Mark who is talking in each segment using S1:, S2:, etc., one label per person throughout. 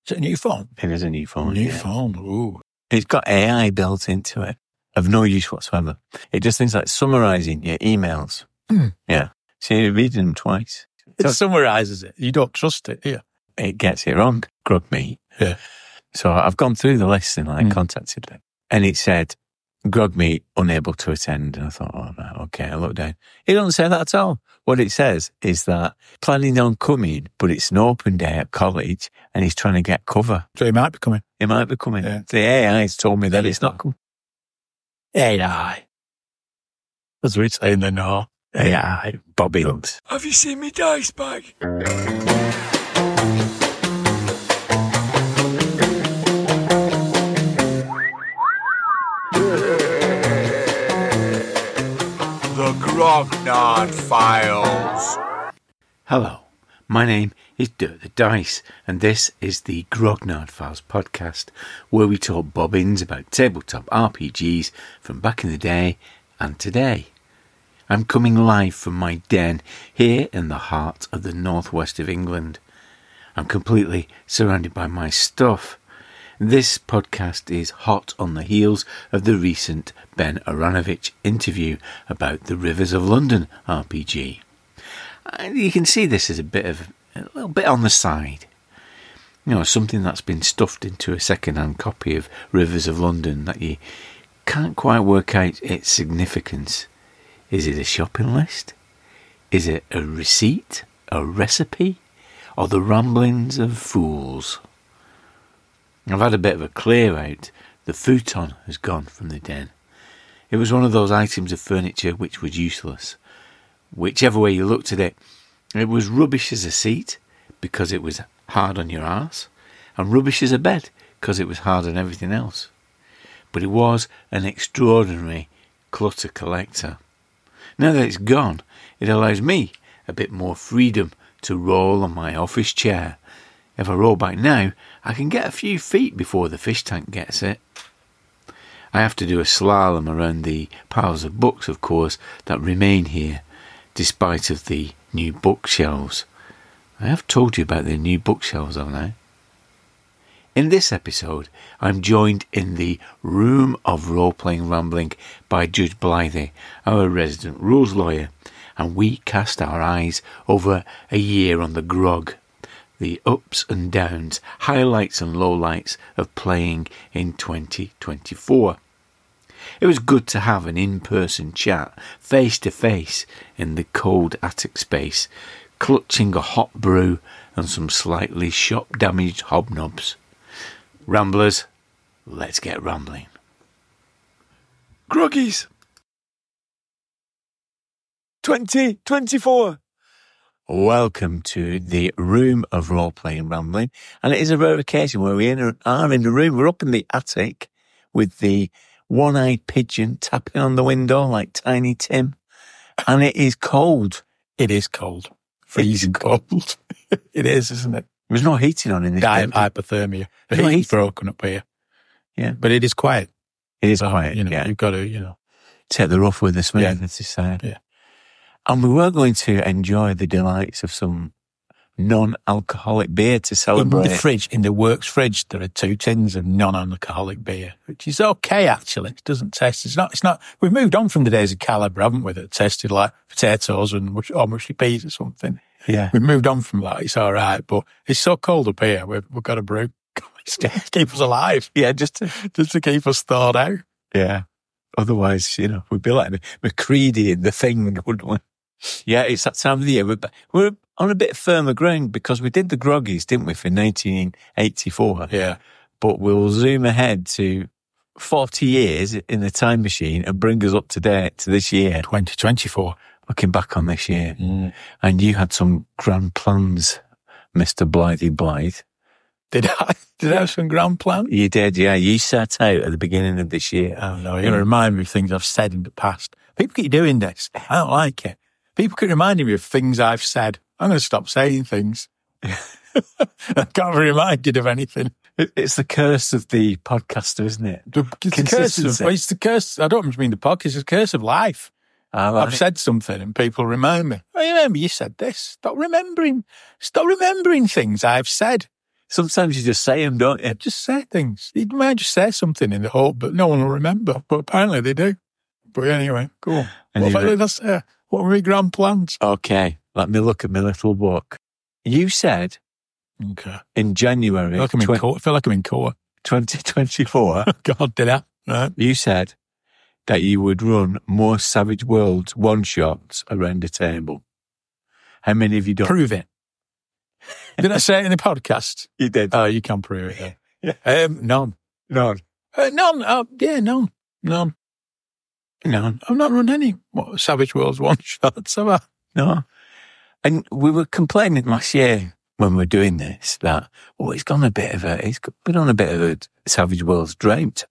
S1: Is it a new phone?
S2: It is a new phone.
S1: New phone, ooh.
S2: It's got AI built into it of no use whatsoever. It does things like summarising your emails. Yeah. So you're reading them twice.
S1: It summarises it. You don't trust it, do you?
S2: It gets it wrong, Grogmeat.
S1: Yeah.
S2: So I've gone through the list and contacted it. And it said, Grogmeat unable to attend. And I thought, oh, right, okay, I looked down. It doesn't say that at all. What it says is that planning on coming, but it's an open day at college and he's trying to get cover.
S1: So he might be coming.
S2: He might be coming.
S1: Yeah.
S2: The AI has told me that it's not coming.
S1: AI. That's what it's saying then, no.
S2: AI. Bobbins.
S1: Have you seen me dice bag? The Grognard Files.
S2: Hello, my name is Dirk the Dice, and this is the Grognard Files podcast, where we talk bobbins about tabletop RPGs from back in the day and today. I'm coming live from my den here in the heart of the northwest of England. I'm completely surrounded by my stuff. This podcast is hot on the heels of the recent Ben Aaronovitch interview about the Rivers of London RPG. And you can see this as a little bit on the side. You know, something that's been stuffed into a second-hand copy of Rivers of London that you can't quite work out its significance. Is it a shopping list? Is it a receipt? A recipe? Or the ramblings of fools? I've had a bit of a clear out. The futon has gone from the den. It was one of those items of furniture which was useless. Whichever way you looked at it, it was rubbish as a seat because it was hard on your arse, and rubbish as a bed because it was hard on everything else. But it was an extraordinary clutter collector. Now that it's gone, it allows me a bit more freedom to roll on my office chair. If I roll back now, I can get a few feet before the fish tank gets it. I have to do a slalom around the piles of books, of course, that remain here, despite of the new bookshelves. I have told you about the new bookshelves, haven't I? In this episode, I'm joined in the room of role-playing rambling by Judge Blythe, our resident rules lawyer, and we cast our eyes over a year on the grog, the ups and downs, highlights and lowlights of playing in 2024. It was good to have an in-person chat, face-to-face, in the cold attic space, clutching a hot brew and some slightly shop-damaged hobnobs. Ramblers, let's get rambling.
S1: Groggies. 2024.
S2: Welcome to the room of role-playing rambling. And it is a rare occasion where we are in the room. We're up in the attic with the one-eyed pigeon tapping on the window like Tiny Tim. And it is cold.
S1: It is cold. Freezing cold. It is, isn't it?
S2: There's no heating on in this room.
S1: Hypothermia. The heat's broken up here.
S2: Yeah.
S1: But it is quiet.
S2: It is quiet,
S1: You've got to,
S2: take the rough with the smooth, as they say.
S1: Yeah.
S2: And we were going to enjoy the delights of some non-alcoholic beer to celebrate.
S1: In the works fridge, there are 2 tins of non-alcoholic beer, which is okay, actually. It doesn't taste, it's not, we've moved on from the days of Calibre, haven't we, that tasted like potatoes and mushy peas or something.
S2: Yeah.
S1: We've moved on from that. It's all right, but it's so cold up here. We've got a brew to keep us alive.
S2: Yeah, just to
S1: keep us thawed out.
S2: Yeah. Otherwise, we'd be like McCready in The Thing, wouldn't we? Yeah, it's that time of the year. We're on a bit firmer ground because we did the groggies, didn't we, for 1984?
S1: Yeah.
S2: But we'll zoom ahead to 40 years in the time machine and bring us up to date to this year.
S1: 2024.
S2: Looking back on this year. And you had some grand plans, Mr. Blythe.
S1: Did I have some grand plans?
S2: You did, yeah. You set out at the beginning of this year.
S1: Oh, no, you're going to remind me of things I've said in the past. People keep doing this. I don't like it. People keep reminding me of things I've said. I'm going to stop saying things. I can't be reminded of anything.
S2: It's the curse of the podcaster, isn't it?
S1: It's the curse. I don't mean the podcast. It's the curse of life. I've said something and people remind me. I remember you said this. Stop remembering things I've said.
S2: Sometimes you just say them, don't you?
S1: Just say things. You might just say something in the hope, but no one will remember. But apparently they do. But anyway, cool.
S2: And
S1: What were my grand plans?
S2: Okay, let me look at my little book. You said in January...
S1: I feel like I'm in court.
S2: 2024.
S1: God, did I? Right.
S2: You said that you would run more Savage Worlds one-shots around the table. How many have you done?
S1: Prove it. Did I say it in the podcast?
S2: You did.
S1: Oh, you can prove it. Yeah. None.
S2: None.
S1: None. None. I've not run any Savage Worlds one-shots, have I?
S2: No. And we were complaining last year when we were doing this that, it's been on a bit of a Savage Worlds drought.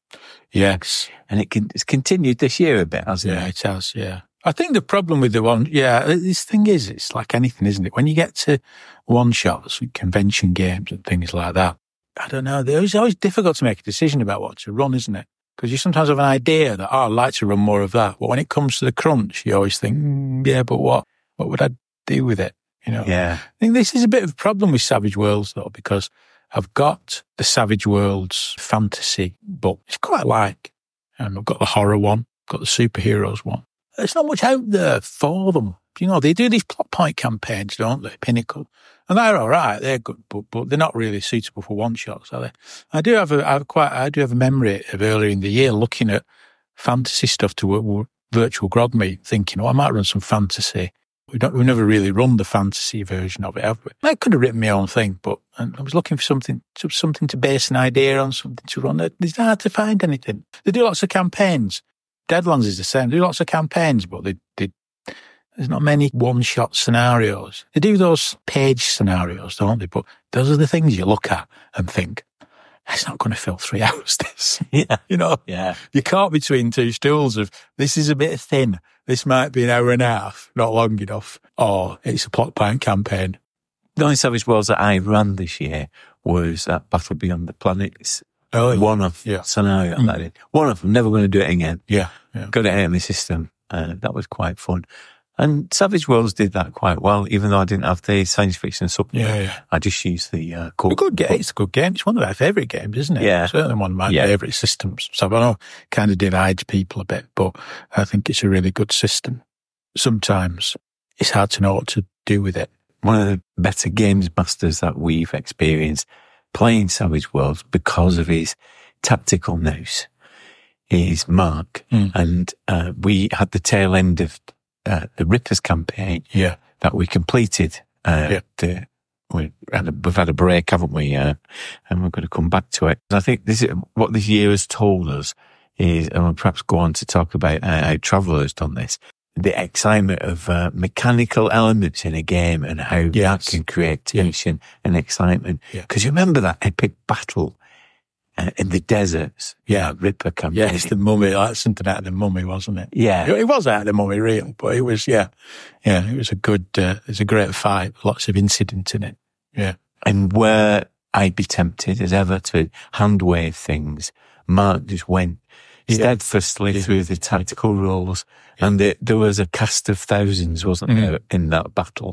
S1: Yes.
S2: And it's continued this year a bit, hasn't it?
S1: Yeah, it has, yeah. I think the problem with this thing is, it's like anything, isn't it? When you get to one-shots, convention games and things like that, I don't know, it's always difficult to make a decision about what to run, isn't it? Because you sometimes have an idea that, I'd like to run more of that. But when it comes to the crunch, you always think, but what would I do with it? You know?
S2: Yeah.
S1: I think this is a bit of a problem with Savage Worlds, though, because I've got the Savage Worlds fantasy book. It's quite like, I've got the horror one, got the superheroes one. There's not much out there for them. You know, they do these plot point campaigns, don't they? Pinnacle. And they're all right. They're good, but they're not really suitable for one-shots, are they? I do have a memory of earlier in the year looking at fantasy stuff to virtual GrogMe, thinking, I might run some fantasy. We've never really run the fantasy version of it, have we? I could have written my own thing, but I was looking for something to base an idea on, something to run. It's hard to find anything. They do lots of campaigns. Deadlands is the same. They do lots of campaigns, but there's not many one-shot scenarios. They do those page scenarios, don't they? But those are the things you look at and think, it's not going to fill 3 hours, this.
S2: Yeah.
S1: You know?
S2: Yeah.
S1: You're caught between two stools of, this is a bit thin. This might be an hour and a half, not long enough. Or it's a plot point campaign.
S2: The only Savage Worlds that I ran this year was Battle Beyond the Planets.
S1: Oh, yeah.
S2: One of scenario. One of them, never going to do it again.
S1: Yeah.
S2: Got it out of my system. That was quite fun. And Savage Worlds did that quite well, even though I didn't have the science fiction supplement.
S1: Yeah.
S2: I just used the
S1: It's a good game. It's one of our favourite games, isn't it?
S2: Yeah.
S1: Certainly one of my favourite systems. So I know it kind of divides people a bit, but I think it's a really good system. Sometimes it's hard to know what to do with it.
S2: One of the better games masters that we've experienced playing Savage Worlds because of his tactical nous is Mark. And we had the tail end of the Rippers campaign that we completed. We've had a break, haven't we? And we're going to come back to it. I think this is what this year has told us is, and we'll perhaps go on to talk about how Traveller has done this, the excitement of mechanical elements in a game and how that can create tension and excitement. Because you remember that epic battle in the deserts, Ripper campaign.
S1: Yeah, it's the Mummy. That's something out of the Mummy, wasn't it?
S2: Yeah,
S1: it was out of the Mummy, really, but it was. It was a good. It was a great fight. Lots of incident in it. Yeah,
S2: and where I'd be tempted as ever to hand wave things, Mark just went steadfastly through the tactical rules, and there was a cast of thousands, wasn't there, in that battle?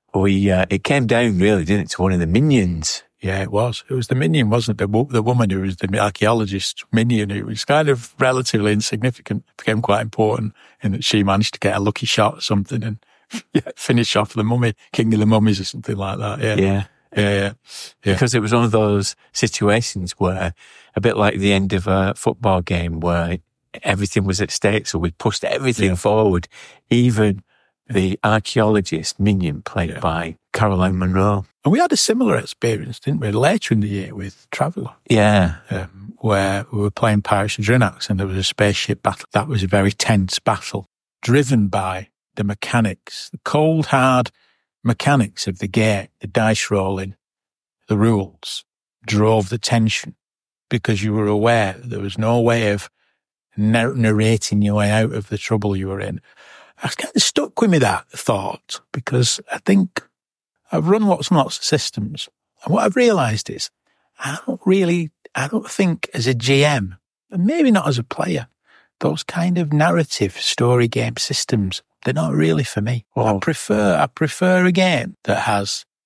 S2: It came down really, didn't it, to one of the minions.
S1: Yeah, it was. It was the minion, wasn't it? The woman who was the archaeologist minion, who was kind of relatively insignificant, became quite important in that she managed to get a lucky shot or something and finish off the mummy, King of the Mummies or something like that. Yeah.
S2: Because it was one of those situations where, a bit like the end of a football game where everything was at stake, so we pushed everything forward, even the archaeologist minion played by Caroline Munro.
S1: And we had a similar experience, didn't we, later in the year with Traveller?
S2: Yeah.
S1: Where we were playing Pirates of Drinax and there was a spaceship battle. That was a very tense battle, driven by the mechanics, the cold, hard mechanics of the game, the dice rolling, the rules, drove the tension because you were aware that there was no way of narrating your way out of the trouble you were in. I was kind of stuck with me, that thought, because I think I've run lots and lots of systems. And what I've realised is I don't think as a GM, and maybe not as a player, those kind of narrative story game systems, they're not really for me. I prefer a game that has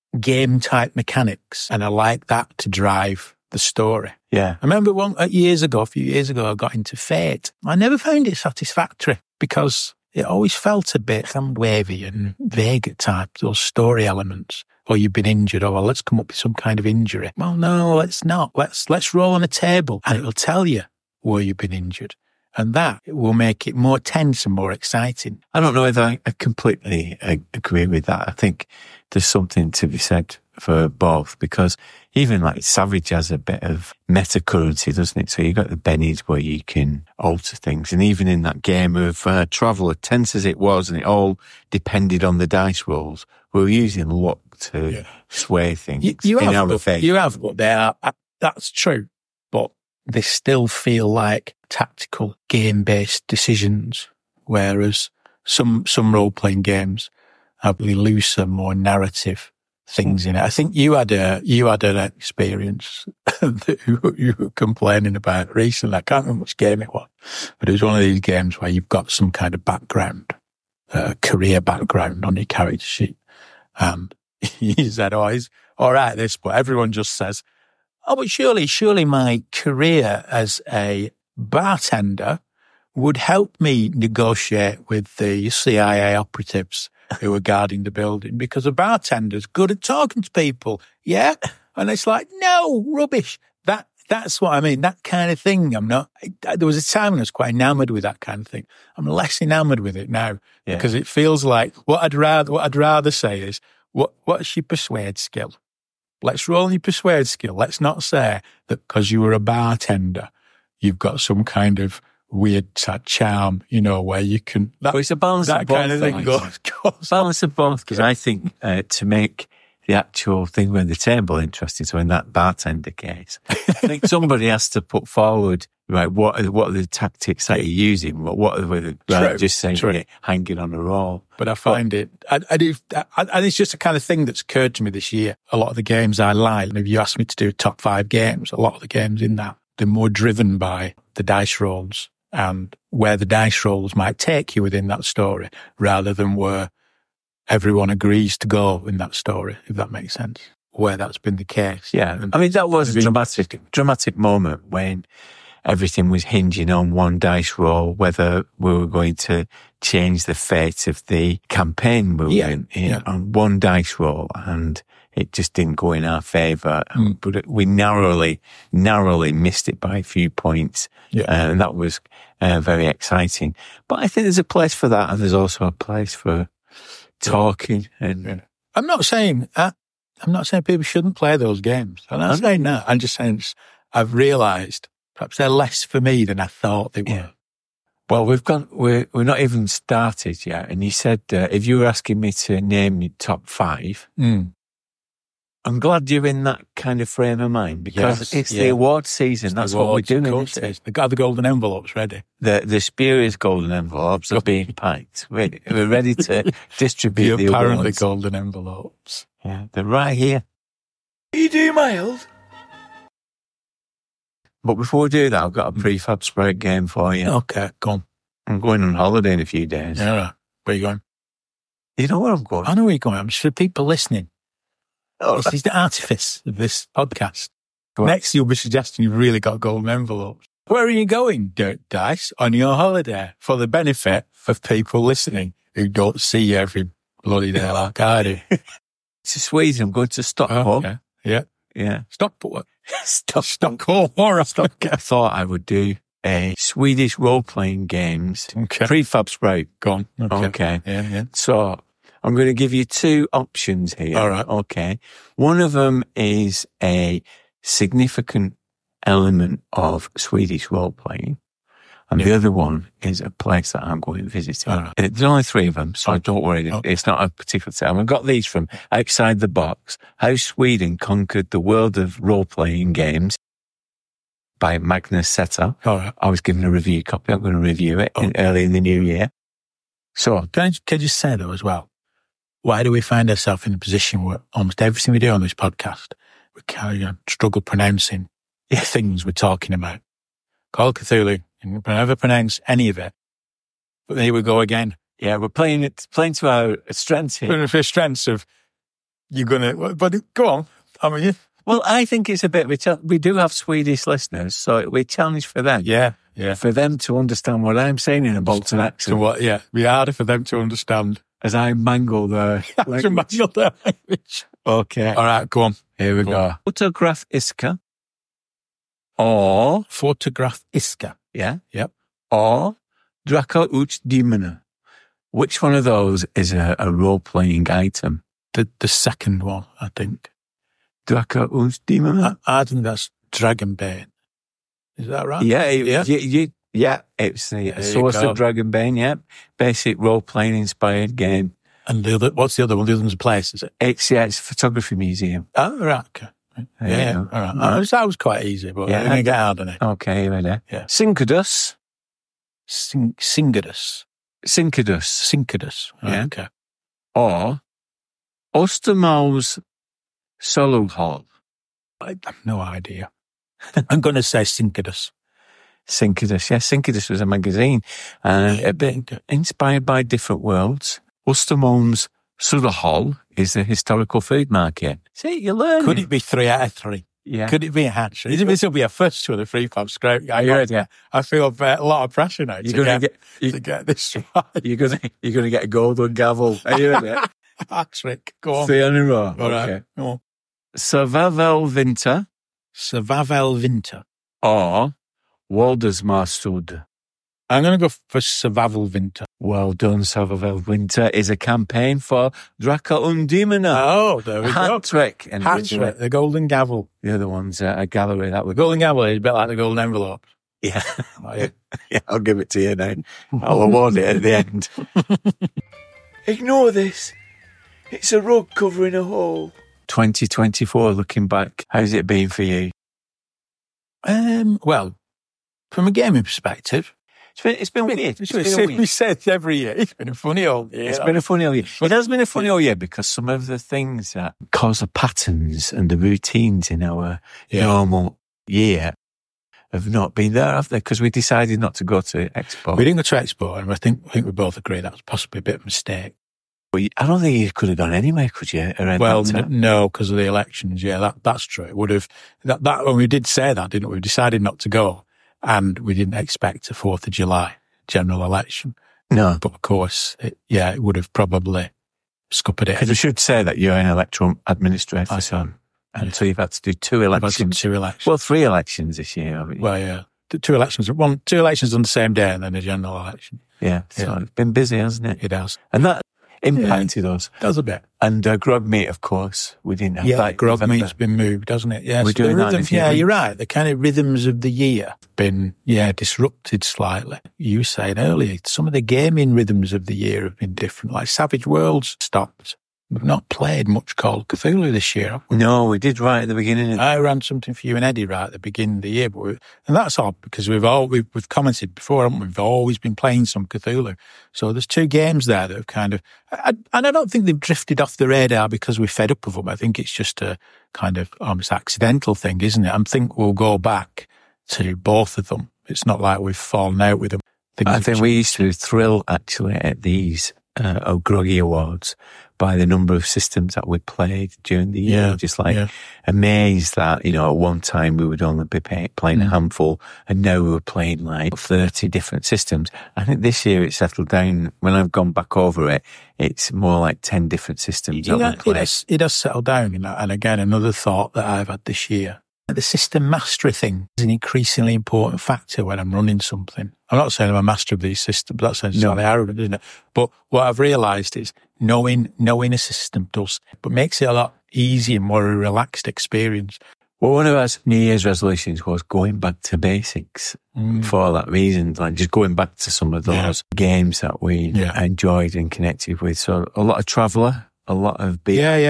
S1: game-type mechanics, and I like that to drive the story.
S2: Yeah.
S1: I remember a few years ago, I got into Fate. I never found it satisfactory because it always felt a bit hand-wavy and vague at times, those story elements. Or you've been injured, or well, let's come up with some kind of injury. Well, no, let's not. Let's roll on a table and it'll tell you where you've been injured. And that will make it more tense and more exciting.
S2: I don't know whether I completely agree with that. I think there's something to be said for both, because even like Savage has a bit of meta currency, doesn't it? So you've got the bennies where you can alter things. And even in that game of Traveller, tense as it was, and it all depended on the dice rolls, we were using luck to sway things in our favour.
S1: You have, but they are, that's true. But they still feel like tactical game-based decisions, whereas some role-playing games have really looser, more narrative things in it. I think you had an experience that you were complaining about recently. I can't remember which game it was, but it was one of these games where you've got some kind of background, career background on your character sheet. And you said, oh, he's all right, this, but everyone just says, oh, but surely my career as a bartender would help me negotiate with the CIA operatives who were guarding the building, because a bartender's good at talking to people. Yeah. And it's like, no, rubbish. That's what I mean. That kind of thing. There was a time when I was quite enamored with that kind of thing. I'm less enamored with it now because it feels like what I'd rather say is, what's your persuade skill? Let's roll your persuade skill. Let's not say that because you were a bartender, you've got some kind of weird charm, where you can.
S2: It's a balance of both.
S1: Kind of thing goes
S2: balance of both, because I think to make the actual thing around the table interesting, so in that bartender case, I think somebody has to put forward, right, what are the tactics that you're using? What are the, just saying hanging on a roll.
S1: But I find it, and it's just a kind of thing that's occurred to me this year. A lot of the games I like, if you ask me to do top 5 games, a lot of the games in that, they're more driven by the dice rolls and where the dice rolls might take you within that story, rather than where everyone agrees to go in that story, if that makes sense, where that's been the case.
S2: Yeah. I mean, that was a dramatic moment when everything was hinging on one dice roll, whether we were going to change the fate of the campaign we were in on one dice roll, and it just didn't go in our favour. But we narrowly missed it by a few points. Yeah. And that was very exciting. But I think there's a place for that, and there's also a place for talking. And
S1: I'm not saying people shouldn't play those games. I'm not saying that. I'm just saying I've realised perhaps they're less for me than I thought they were.
S2: Yeah. Well, we're not even started yet. And you said, if you were asking me to name your top 5, I'm glad you're in that kind of frame of mind, because it's the award season. That's what we're doing.
S1: They've got the golden envelopes ready.
S2: The spurious golden envelopes are being packed. We're ready to distribute the
S1: apparently
S2: awards.
S1: Golden envelopes.
S2: Yeah, they're right here.
S1: E.D. Miles.
S2: But before we do that, I've got a prefab spread game for you.
S1: Okay, go on.
S2: I'm going on holiday in a few days.
S1: Yeah, right. Where are you going?
S2: You know where I'm going?
S1: I know where you're going. I'm just for people listening. This is the artifice of this podcast. Next, you'll be suggesting you've really got golden envelopes. Where are you going, Dirt Dice, on your holiday? For the benefit of people listening who don't see you every bloody day like I do.
S2: To Sweden. I'm going to Stockholm.
S1: Okay. Yeah.
S2: Yeah.
S1: Stockholm. Stockholm. I
S2: thought I would do a Swedish role-playing games prefab sprout.
S1: Go on.
S2: Okay.
S1: Yeah.
S2: So I'm going to give you 2 options here.
S1: All right.
S2: Okay. One of them is a significant element of Swedish role-playing. And the other one is a place that I'm going visiting.
S1: Right.
S2: There's only 3 of them, so don't worry. It's not a particular time. I've got these from Outside the Box. How Sweden Conquered the World of Role-Playing Games by Magnus Setter.
S1: All right.
S2: I was given a review copy. I'm going to review it early in the new year. So
S1: can I just say, though, as well, why do we find ourselves in a position where almost everything we do on this podcast, we kind of struggle pronouncing the things we're talking about? Call of Cthulhu, you can never pronounce any of it. But here we go again.
S2: Yeah, we're playing to our strengths here.
S1: For strengths of you're going to... But go on. I mean,
S2: Well, I think it's a bit of a challenge. We do have Swedish listeners, so it'll be a challenge for them.
S1: yeah.
S2: For them to understand what I'm saying in a Bolton accent.
S1: So what? Yeah, it'd be harder for them to understand.
S2: As I mangle their
S1: To mangle their language.
S2: Okay.
S1: All right, go on.
S2: Here we go. Photograph Iska. Or,
S1: Photograph Iska.
S2: yeah.
S1: Yep.
S2: Or, Draka Uch Dimena. Which one of those is a role-playing item?
S1: The second one, I think.
S2: Draka Uch Dimena?
S1: I think that's Dragonbane. Is that right?
S2: Yeah,
S1: Yeah.
S2: It's the
S1: There
S2: source
S1: you go.
S2: of Dragonbane, yeah. Basic role-playing inspired game.
S1: And what's the other one? The other one's a place, is it?
S2: It's a photography museum.
S1: Oh, right. Okay.
S2: There
S1: Yeah.
S2: you go.
S1: All right. That was quite easy, but
S2: Yeah.
S1: I'm going to get hard on it.
S2: Okay, you ready?
S1: Yeah.
S2: Syncadus.
S1: Syncadus.
S2: Syncadus.
S1: Syncadus. Right,
S2: Yeah.
S1: okay.
S2: Or Ostermals Soluhol.
S1: I have no idea. I'm going to say Syncadus.
S2: Syncadus, yeah. Syncadus was a magazine and a bit inspired by different worlds. Ostermals Soluhol is the historical food market. See, you learn.
S1: Could it be 3 out of 3?
S2: Yeah.
S1: Could it be a hatch? This will be a first to the 3-5 scrape.
S2: Are you ready? Yeah.
S1: I feel a lot of pressure now
S2: You're gonna
S1: to get this right.
S2: You're gonna get a golden gavel. Are you ready?
S1: Hat-trick. Go on.
S2: 3 in a row.
S1: All right.
S2: Okay.
S1: Go on.
S2: Savavel Winter
S1: Savavel Winter.
S2: or Waldersmarstud.
S1: I'm going to go for Savavel Winter.
S2: Well done, Savavel Winter is a campaign for Draka Undimena.
S1: Oh, there we go.
S2: Hat trick. And
S1: Hat-trick. The golden gavel.
S2: the other one's a gallery that
S1: The
S2: would
S1: golden gavel is a bit like the golden envelope.
S2: Yeah.
S1: Oh, yeah.
S2: Yeah, I'll give it to you now. I'll award it at the end. Ignore this. It's a rug covering a hole. 2024, looking back, how's it been for you?
S1: Well, from a gaming perspective,
S2: It's been weird.
S1: we said every year, it's been a funny old year.
S2: It's been a funny old year. It has been a funny old year because some of the things that cause the patterns and the routines in our normal year have not been there, have they? Because we decided not to go to Expo.
S1: We didn't go to Expo, and I think we both agree that was possibly a bit of a mistake.
S2: I don't think you could have gone anywhere, could you?
S1: Well, no, because of the elections. Yeah, that's true. It would have, that when we did say that, didn't we? We decided not to go, and we didn't expect a 4th of July general election.
S2: No.
S1: But of course, it would have probably scuppered it.
S2: Because we should say that you're an electoral administrator, and so you've had to do 2 elections.
S1: 2 elections.
S2: Well, 3 elections this year, haven't you?
S1: Well, yeah. 2 elections. 2 elections on the same day, and then a general election.
S2: Yeah. So it's been busy, hasn't it?
S1: It has.
S2: And that impacted us.
S1: Does a bit.
S2: And Grog Meet, of course, we didn't have that.
S1: Grog Meet's been moved, doesn't it? Yeah,
S2: We're doing that in a few weeks.
S1: you're right. The kind of rhythms of the year have been, disrupted slightly. You were saying earlier, some of the gaming rhythms of the year have been different. Like Savage Worlds stopped. We've not played much Call of Cthulhu this year, have we?
S2: No, we did right at the beginning.
S1: I ran something for you and Eddie right at the beginning of the year, and that's odd because we've commented before, haven't we? We've always been playing some Cthulhu. So there's 2 games there that have kind of, and I don't think they've drifted off the radar because we're fed up with them. I think it's just a kind of almost accidental thing, isn't it? I think we'll go back to both of them. It's not like we've fallen out with them.
S2: I think we used to thrill actually at these Groggy Awards by the number of systems that we played during the year. Just amazed that, at one time we would only be playing a handful and now we were playing like 30 different systems. I think this year it settled down. When I've gone back over it, it's more like 10 different systems that we play.
S1: It has settled down. And again, another thought that I've had this year, the system mastery thing is an increasingly important factor when I'm running something. I'm not saying I'm a master of these systems. That sounds slightly arrogant, isn't it? But what I've realised is knowing a system makes it a lot easier, more a relaxed experience.
S2: Well, one of our New Year's resolutions was going back to basics for that reason, like just going back to some of those games that we enjoyed and connected with. So a lot of Traveller, a lot of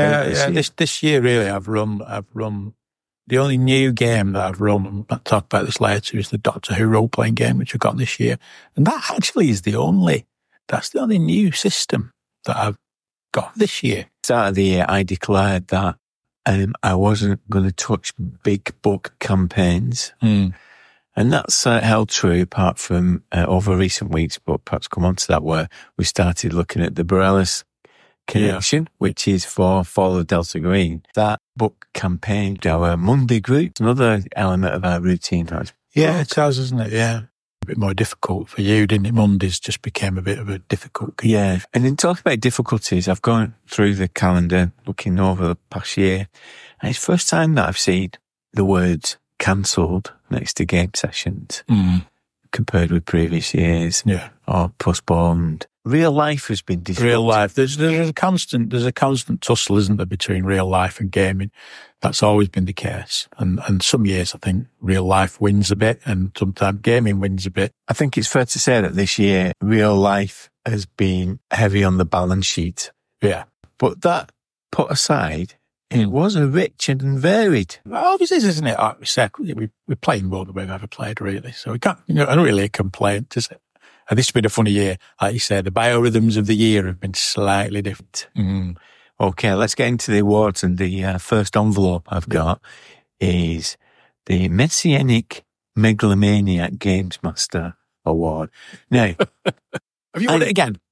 S1: This year, really, I've run. The only new game that I've run, and I'll talk about this later, is the Doctor Who role-playing game, which I got this year. And that actually is that's the only new system that I've got this year.
S2: Start of the year, I declared that I wasn't going to touch big book campaigns. And that's held true apart from over recent weeks, but perhaps come on to that, where we started looking at the Borellus Connection, which is for Follow Delta Green. That book campaigned our Monday group. Another element of our routine.
S1: Yeah, it has, isn't it? Yeah. A bit more difficult for you, didn't it? Mondays just became a bit of a difficult.
S2: Yeah. And in talking about difficulties, I've gone through the calendar, looking over the past year, and it's the first time that I've seen the words cancelled next to game sessions compared with previous years.
S1: Yeah.
S2: Or postponed. Real life has been disrupted.
S1: Real life. There's a constant tussle, isn't there, between real life and gaming. That's always been the case. And some years I think real life wins a bit and sometimes gaming wins a bit.
S2: I think it's fair to say that this year real life has been heavy on the balance sheet.
S1: Yeah.
S2: But that put aside, it was a rich and varied.
S1: It always is, isn't it? Like we said, we're playing more than we've ever played, really. So we can't, I don't really complain, does it? And this has been a funny year. Like you said, the biorhythms of the year have been slightly different.
S2: Okay, let's get into the awards. And the first envelope I've got is the Messianic Megalomaniac Games Master Award. Now,
S1: have you won it again?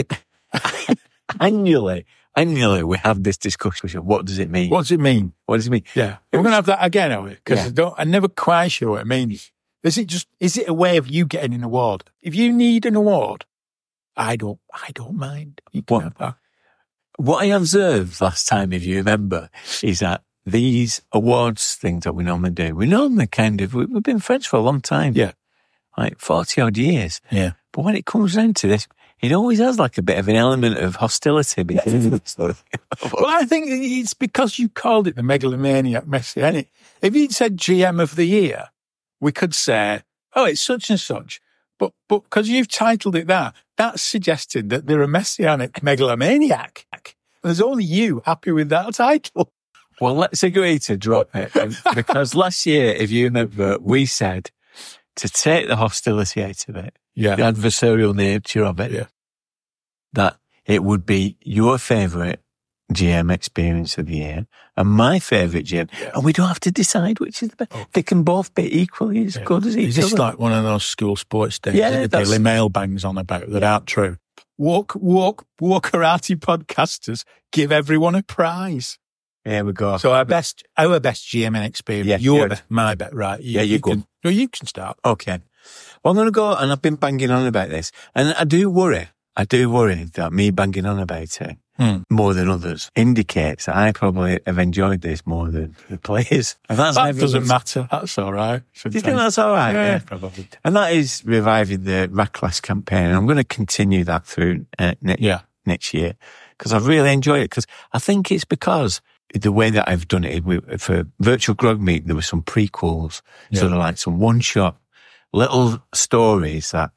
S2: Annually, we have this discussion. What does it mean?
S1: What does it mean?
S2: What does it mean?
S1: Yeah. We're going to have that again, are we? Because I'm never quite sure what it means. Is it a way of you getting an award? If you need an award, I don't mind. You can have that.
S2: What I observed last time, if you remember, is that these awards things that we normally do, we've been friends for a long time.
S1: Yeah.
S2: Like 40 odd years.
S1: Yeah.
S2: But when it comes down to this, it always has like a bit of an element of hostility.
S1: Well, I think it's because you called it the Megalomaniac Messianic. If you'd said GM of the Year, we could say, oh, it's such and such. But because you've titled it that, that's suggested that they're a messianic megalomaniac. There's only you happy with that title.
S2: Well, let's agree to drop it. Because last year, if you remember, we said to take the hostility out of it, the adversarial nature of it, that it would be your favourite GM experience of the year and my favourite GM. Yeah. And we don't have to decide which is the best. Okay. They can both be equally as good as each other.
S1: Is this like one of those school sports days that the Daily Mail bangs on about that aren't true? Walk Karate podcasters give everyone a prize.
S2: Here we go.
S1: So our best GMing experience. My bet, right?
S2: You go.
S1: You can start.
S2: Okay. Well, I'm going to go, and I've been banging on about this, and I do worry that me banging on about it more than others indicates that I probably have enjoyed this more than the players. And that
S1: doesn't matter. That's all right.
S2: Do you think that's all right?
S1: Yeah, probably.
S2: And that is reviving the Racklash campaign. And I'm going to continue that through next year because I've really enjoyed it. Because I think it's because the way that I've done it, for Virtual Grog Meet, there were some prequels, sort of like some one-shot little stories that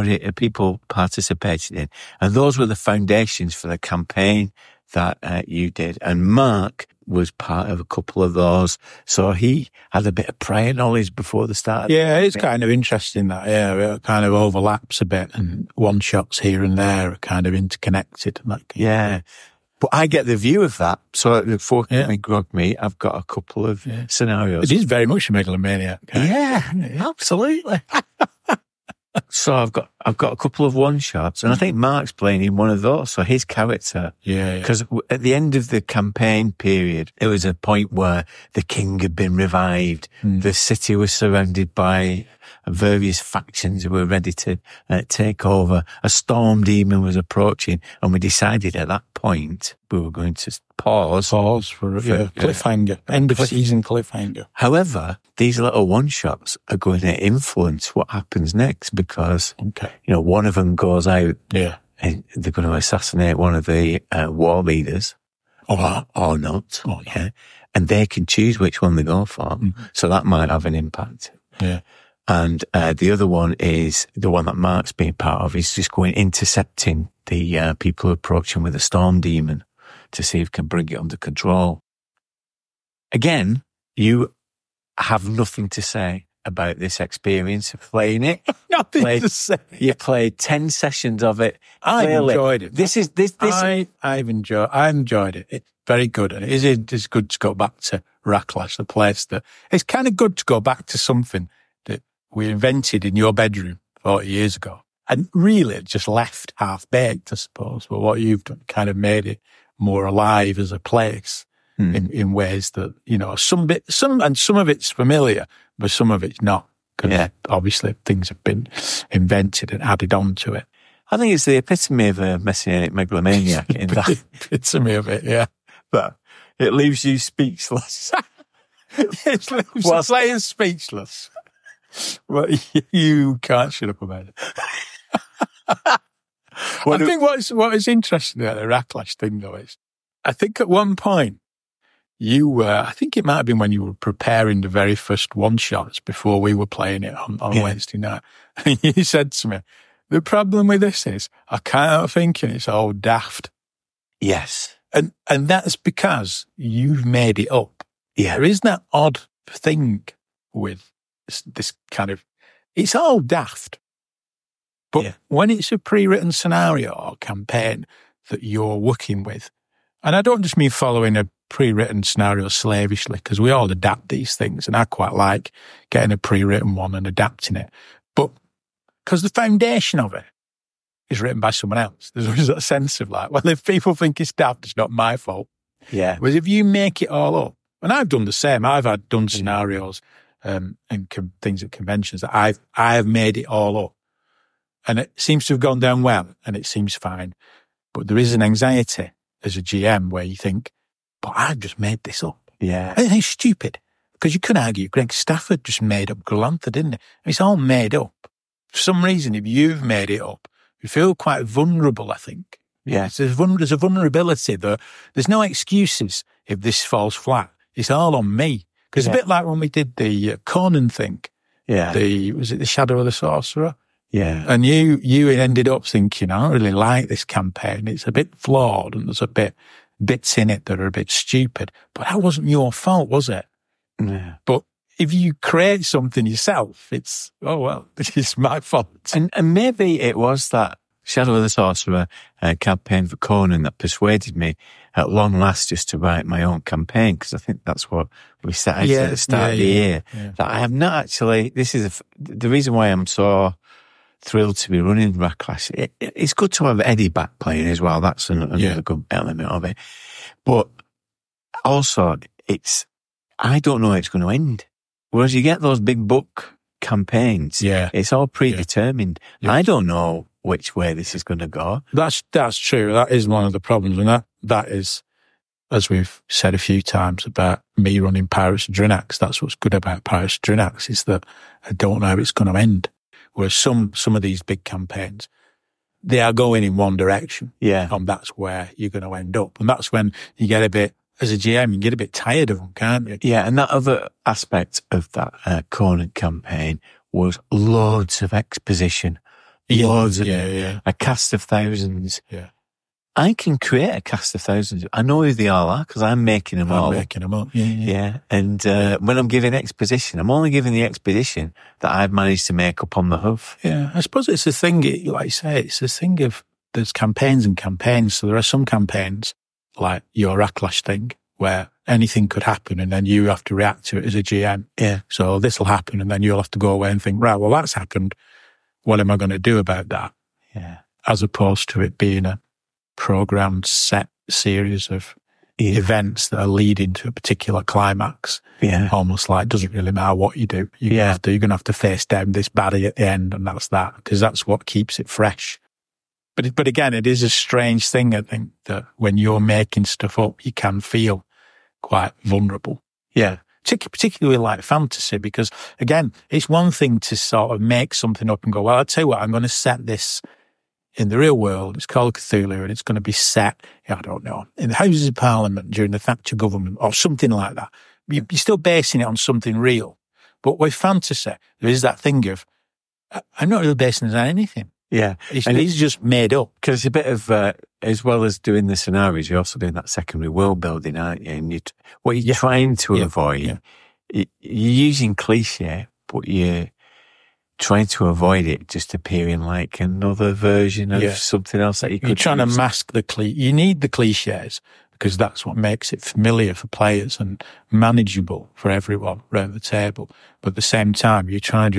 S2: people participated in. And those were the foundations for the campaign that you did. And Mark was part of a couple of those. So he had a bit of prior knowledge before the start.
S1: Yeah, it's kind of interesting that, it kind of overlaps a bit and one shots here and there are kind of interconnected.
S2: Yeah. But I get the view of that. So for Grog Meet, I've got a couple of scenarios.
S1: It is very much a megalomaniac.
S2: Yeah, absolutely. So I've got a couple of one shots, and I think Mark's playing in one of those. So his character, because at the end of the campaign period, there was a point where the king had been revived. The city was surrounded by various factions who were ready to take over. A storm demon was approaching, and we decided at that point we were going to pause
S1: for cliffhanger, end of season cliffhanger.
S2: However, these little one-shots are going to influence what happens next because, one of them goes out and they're going to assassinate one of the war leaders or not. And they can choose which one they go for. So that might have an impact.
S1: Yeah.
S2: And the other one is the one that Mark's being part of. He's just going intercepting the people approaching with a storm demon to see if he can bring it under control. Again, you have nothing to say about this experience of playing it.
S1: Nothing to say.
S2: You played 10 sessions of it.
S1: I've enjoyed it.
S2: I've
S1: enjoyed it. It's very good. And it's good to go back to Racklash, the place that it's kind of good to go back to something that we invented in your bedroom 40 years ago And really it just left half-baked, I suppose. But what you've done kind of made it more alive as a place in ways that, you know, some of it's familiar, but some of it's not. Because obviously things have been invented and added on to it.
S2: I think it's the epitome of a messianic megalomaniac in that.
S1: Epitome of it, yeah.
S2: But it leaves you speechless.
S1: It leaves the players speechless. Well, you can't shut up about it. I think what is interesting about the Racklash thing, though, is I think at one point you were, I think it might have been when you were preparing the very first one-shots before we were playing it on Wednesday night. And you said to me, the problem with this is I can't help thinking it's all daft.
S2: Yes.
S1: And that's because you've made it up.
S2: Yeah.
S1: There is that odd thing with this kind of, it's all daft. But when it's a pre-written scenario or campaign that you're working with, and I don't just mean following a pre-written scenario slavishly, because we all adapt these things, and I quite like getting a pre-written one and adapting it. But because the foundation of it is written by someone else, there's always that sense of like, well, if people think it's daft, it's not my fault.
S2: Yeah.
S1: Whereas if you make it all up, and I've done the same, I've done scenarios and things at conventions that I have made it all up. And it seems to have gone down well, and it seems fine. But there is an anxiety as a GM where you think, but I've just made this up.
S2: Yeah.
S1: And it's stupid. Because you could argue Greg Stafford just made up Glantha, didn't he? It's all made up. For some reason, if you've made it up, you feel quite vulnerable, I think.
S2: Yeah.
S1: There's a vulnerability that there's no excuses if this falls flat. It's all on me. Because it's a bit like when we did the Conan thing.
S2: Yeah.
S1: Was it The Shadow of the Sorcerer?
S2: Yeah.
S1: And you ended up thinking, I don't really like this campaign. It's a bit flawed and there's bits in it that are a bit stupid. But that wasn't your fault, was it?
S2: Yeah.
S1: But if you create something yourself, it's, oh, well, it's my fault.
S2: And maybe it was that Shadow of the Sorcerer campaign for Conan that persuaded me at long last just to write my own campaign, because I think that's what we started at the start of the year. Yeah. That I have not actually, the reason why I'm so thrilled to be running Racklash. It's good to have Eddie back playing as well. That's another good element of it. But also, I don't know how it's going to end. Whereas you get those big book campaigns, it's all predetermined. Yeah. I don't know which way this is going to go.
S1: That's true. That is one of the problems. And that is, as we've said a few times about me running Pirates of Drinax, that's what's good about Pirates of Drinax, is that I don't know how it's going to end. Whereas some of these big campaigns, they are going in one direction.
S2: Yeah.
S1: And that's where you're going to end up. And that's when you get a bit, as a GM, you get a bit tired of them, can't you?
S2: Yeah. And that other aspect of that Conan campaign was loads of exposition. Loads of a cast of thousands.
S1: Yeah.
S2: I can create a cast of thousands. I know who they all are because I'm making them all.
S1: Making them up. Yeah.
S2: And when I'm giving exposition, I'm only giving the exposition that I've managed to make up on the hoof.
S1: Yeah. I suppose it's a thing, like you say, it's a thing of there's campaigns and campaigns. So there are some campaigns like your Racklash thing where anything could happen and then you have to react to it as a GM.
S2: Yeah.
S1: So this will happen and then you'll have to go away and think, right, well, that's happened. What am I going to do about that?
S2: Yeah.
S1: As opposed to it being a programmed set series of events that are leading to a particular climax.
S2: Yeah.
S1: Almost like it doesn't really matter what you do. You're going to have to face down this baddie at the end, and that's that, because that's what keeps it fresh. But again, it is a strange thing, I think, that when you're making stuff up, you can feel quite vulnerable.
S2: Yeah.
S1: Particularly like fantasy, because again, it's one thing to sort of make something up and go, well, I'll tell you what, I'm going to set this in the real world. It's called Cthulhu and it's going to be set, I don't know, in the Houses of Parliament during the Thatcher government or something like that. You're still basing it on something real. But with fantasy, there is that thing of, I'm not really basing it on anything.
S2: Yeah.
S1: It's just made up.
S2: Because it's a bit of, as well as doing the scenarios, you're also doing that secondary world building, aren't you? And what you're trying to avoid, you're using cliche, but you're trying to avoid it just appearing like another version of something else that you could
S1: You're trying to mask you need the cliches because that's what makes it familiar for players and manageable for everyone around the table. But at the same time, you're trying to just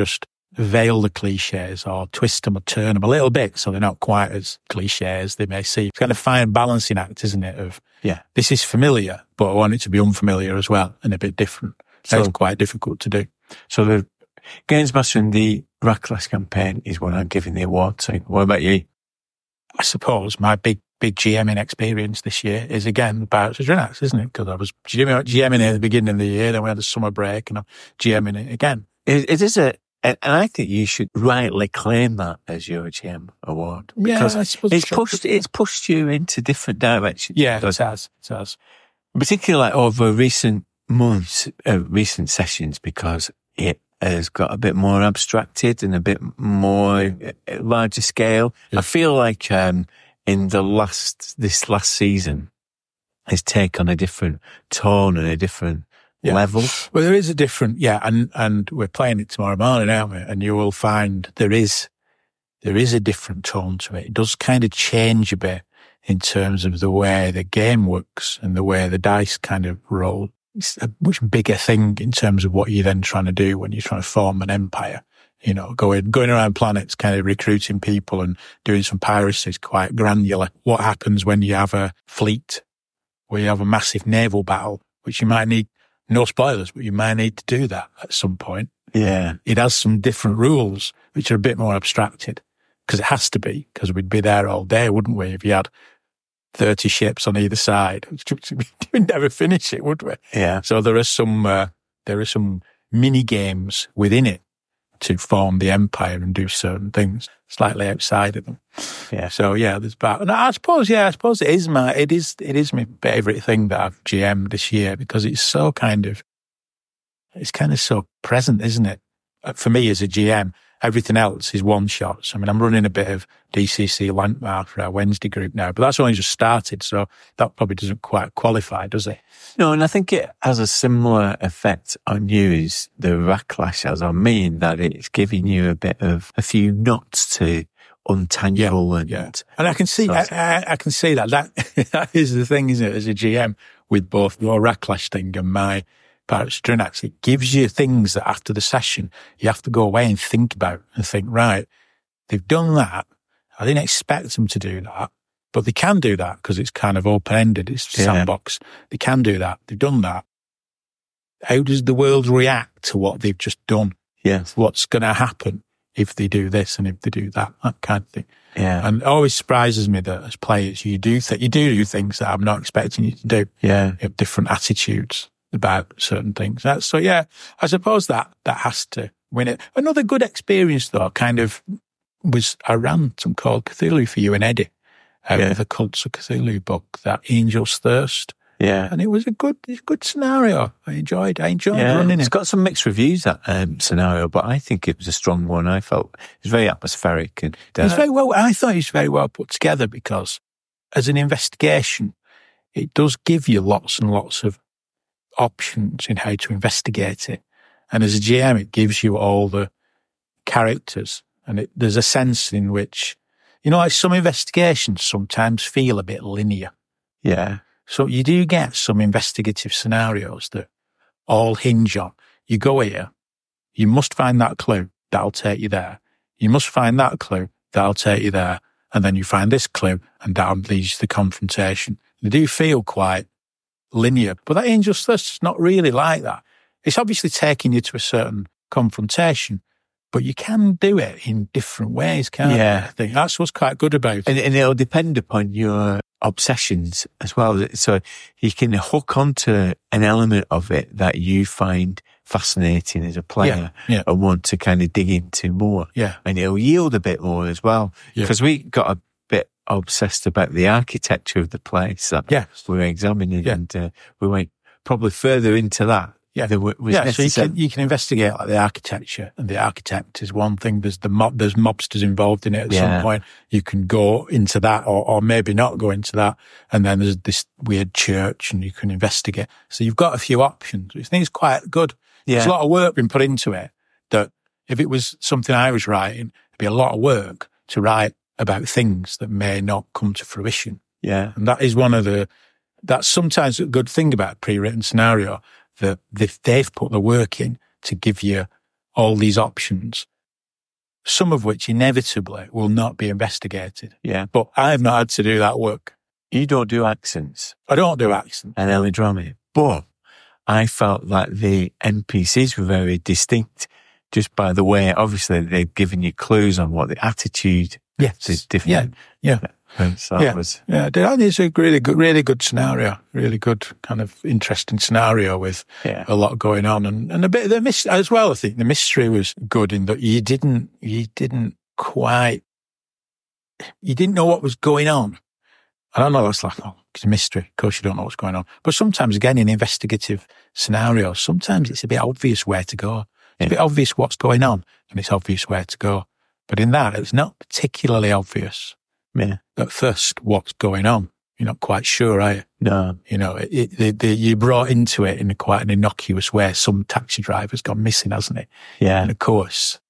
S1: veil the cliches or twist them or turn them a little bit so they're not quite as cliche as they may seem. It's kind of fine balancing act, isn't it? Of, this is familiar, but I want it to be unfamiliar as well and a bit different. So it's quite difficult to do.
S2: So the Games Master and the Racklash campaign is what I'm giving the award to. What about you?
S1: I suppose my big GMing experience this year is again Pirates of Drenax, isn't it? Because I was GMing it at the beginning of the year, then we had a summer break and I'm GMing it again.
S2: It is and I think you should rightly claim that as your GM award. Because
S1: I suppose
S2: it's pushed you into different directions.
S1: Yeah, it has.
S2: Particularly like over recent months, recent sessions, because it has got a bit more abstracted and a bit more larger scale. Yeah. I feel like in this last season has taken a different tone and a different level.
S1: Well, there is a different, and we're playing it tomorrow morning, aren't we? And you will find there is a different tone to it. It does kind of change a bit in terms of the way the game works and the way the dice kind of roll. It's a much bigger thing in terms of what you're then trying to do when you're trying to form an empire. You know, going around planets, kind of recruiting people and doing some piracy is quite granular. What happens when you have a fleet where you have a massive naval battle, which you might need, no spoilers, but you might need to do that at some point.
S2: Yeah.
S1: It has some different rules, which are a bit more abstracted, because it has to be, because we'd be there all day, wouldn't we, if you had 30 ships on either side. We'd never finish it, would we?
S2: Yeah.
S1: So there are some mini games within it to form the empire and do certain things slightly outside of them.
S2: Yeah.
S1: So there's about, and I suppose it is my favourite thing that I've GM'd this year, because it's so it's kind of so present, isn't it? For me as a GM, everything else is one shots. I mean, I'm running a bit of DCC Landmark for our Wednesday group now, but that's only just started, so that probably doesn't quite qualify, does it?
S2: No, and I think it has a similar effect on you as the Racklash has on me, in that it's giving you a few knots to untangle. And
S1: I can see I can see that. That is the thing, isn't it, as a GM, with both your Racklash thing and my Pirates of Drenax. It gives you things that after the session you have to go away and think about and think, right, they've done that. I didn't expect them to do that, but they can do that because it's kind of open-ended. It's sandbox. They can do that. They've done that. How does the world react to what they've just done?
S2: Yes.
S1: What's going to happen if they do this and if they do that kind of thing.
S2: Yeah.
S1: And it always surprises me that as players, you do things that I'm not expecting you to do.
S2: Yeah.
S1: You have different attitudes about certain things. I suppose that has to win it. Another good experience, though, was I ran some Call of Cthulhu for you and Eddie, the Cults of Cthulhu book, that Angel's Thirst.
S2: Yeah.
S1: And it was a good scenario. I enjoyed running it.
S2: It's got some mixed reviews, that scenario, but I think it was a strong one. I felt it was very atmospheric. And
S1: I thought it was very well put together, because as an investigation, it does give you lots and lots of options in how to investigate it. And as a GM, it gives you all the characters, and there's a sense in which, like some investigations sometimes feel a bit linear.
S2: Yeah.
S1: So you do get some investigative scenarios that all hinge on, you go here, you must find that clue, that'll take you there. You must find that clue, that'll take you there. And then you find this clue, and that leads to the confrontation. They do feel quite linear, but that Angel's Thirst is not really like that. It's obviously taking you to a certain confrontation, but you can do it in different ways, can't you? I think that's what's quite good about it.
S2: And it'll depend upon your obsessions as well. So you can hook onto an element of it that you find fascinating as a player and want to kind of dig into more.
S1: Yeah.
S2: And it'll yield a bit more as well. Because we got a bit obsessed about the architecture of the place that we were examining, and we went probably further into that.
S1: So you can investigate like the architecture, and the architect is one thing. There's there's mobsters involved in it at some point. You can go into that, or maybe not go into that. And then there's this weird church, and you can investigate. So you've got a few options, which I think is quite good. There's a lot of work been put into it, that if it was something I was writing, it'd be a lot of work to write about things that may not come to fruition.
S2: Yeah.
S1: And that is that's sometimes a good thing about a pre-written scenario, that they've put the work in to give you all these options. some of which inevitably will not be investigated.
S2: Yeah.
S1: But I've not had to do that work.
S2: You don't do accents
S1: I don't do accents.
S2: and melodrama, but I felt like the NPCs were very distinct just by the way, obviously, they've given you clues on what the attitude is different.
S1: Yeah.
S2: So that was...
S1: Yeah, it's a really good scenario, really good kind of interesting scenario with a lot going on and a bit of the mystery as well. I think the mystery was good in that you didn't know what was going on. I don't know, it's like, it's a mystery. Of course you don't know what's going on. But sometimes, again, in investigative scenarios, sometimes it's a bit obvious where to go. It's a bit obvious what's going on and it's obvious where to go. But in that, it's not particularly obvious.
S2: Yeah.
S1: At first, what's going on? You're not quite sure, are you?
S2: No.
S1: You know, you brought into it in quite an innocuous way. Some taxi driver's gone missing, hasn't he?
S2: Yeah.
S1: And of course,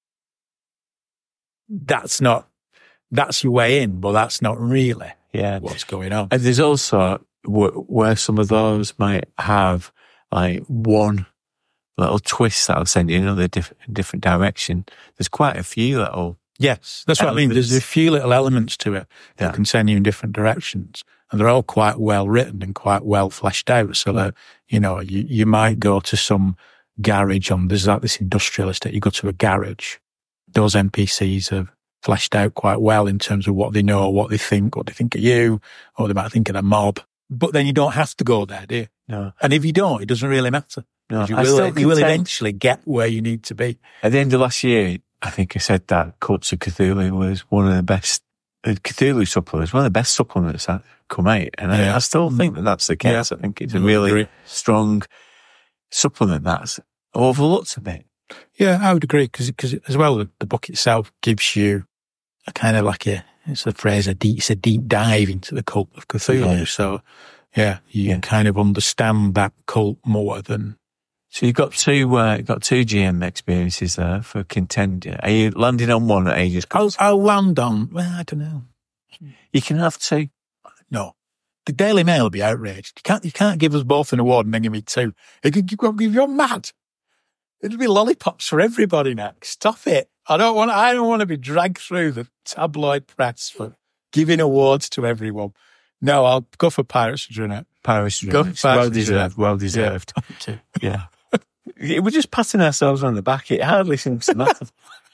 S1: that's your way in, but that's not really what's going on.
S2: And there's also where some of those might have like one little twist that'll send you in another different direction. There's quite a few little...
S1: Yes, that's what I mean. There's a few little elements to it that can send you in different directions. And they're all quite well written and quite well fleshed out. So that, you know, you might go to some garage there's like this industrial estate. You go to a garage. Those NPCs are fleshed out quite well in terms of what they know, what they think of you, or they might think of the mob. But then you don't have to go there, do you?
S2: No.
S1: And if you don't, it doesn't really matter.
S2: No.
S1: You will eventually get where you need to be.
S2: At the end of last year, I think I said that Cults of Cthulhu was one of the best, Cthulhu supplements, one of the best supplements that come out. And I still think that that's the case.
S1: Yeah.
S2: I think it's a really strong supplement that's overlooked a bit.
S1: Yeah, I would agree. Because as well, the book itself gives you a kind of like it's a phrase, it's a deep dive into the Cult of Cthulhu.
S2: Yeah.
S1: So, you kind of understand that cult more than...
S2: So you've got two GM experiences there for Contender. Are you landing on one or are you just...
S1: I'll land on, well, I don't know.
S2: You can have two.
S1: No. The Daily Mail will be outraged. You can't give us both an award and then give me two. You're mad. It'll be lollipops for everybody next. Stop it. I don't want to be dragged through the tabloid press for giving awards to everyone. No, I'll go for Pirates of Drenet.
S2: Pirates of Drenet. Well deserved. Yeah. We're just patting ourselves on the back. It hardly seems to matter.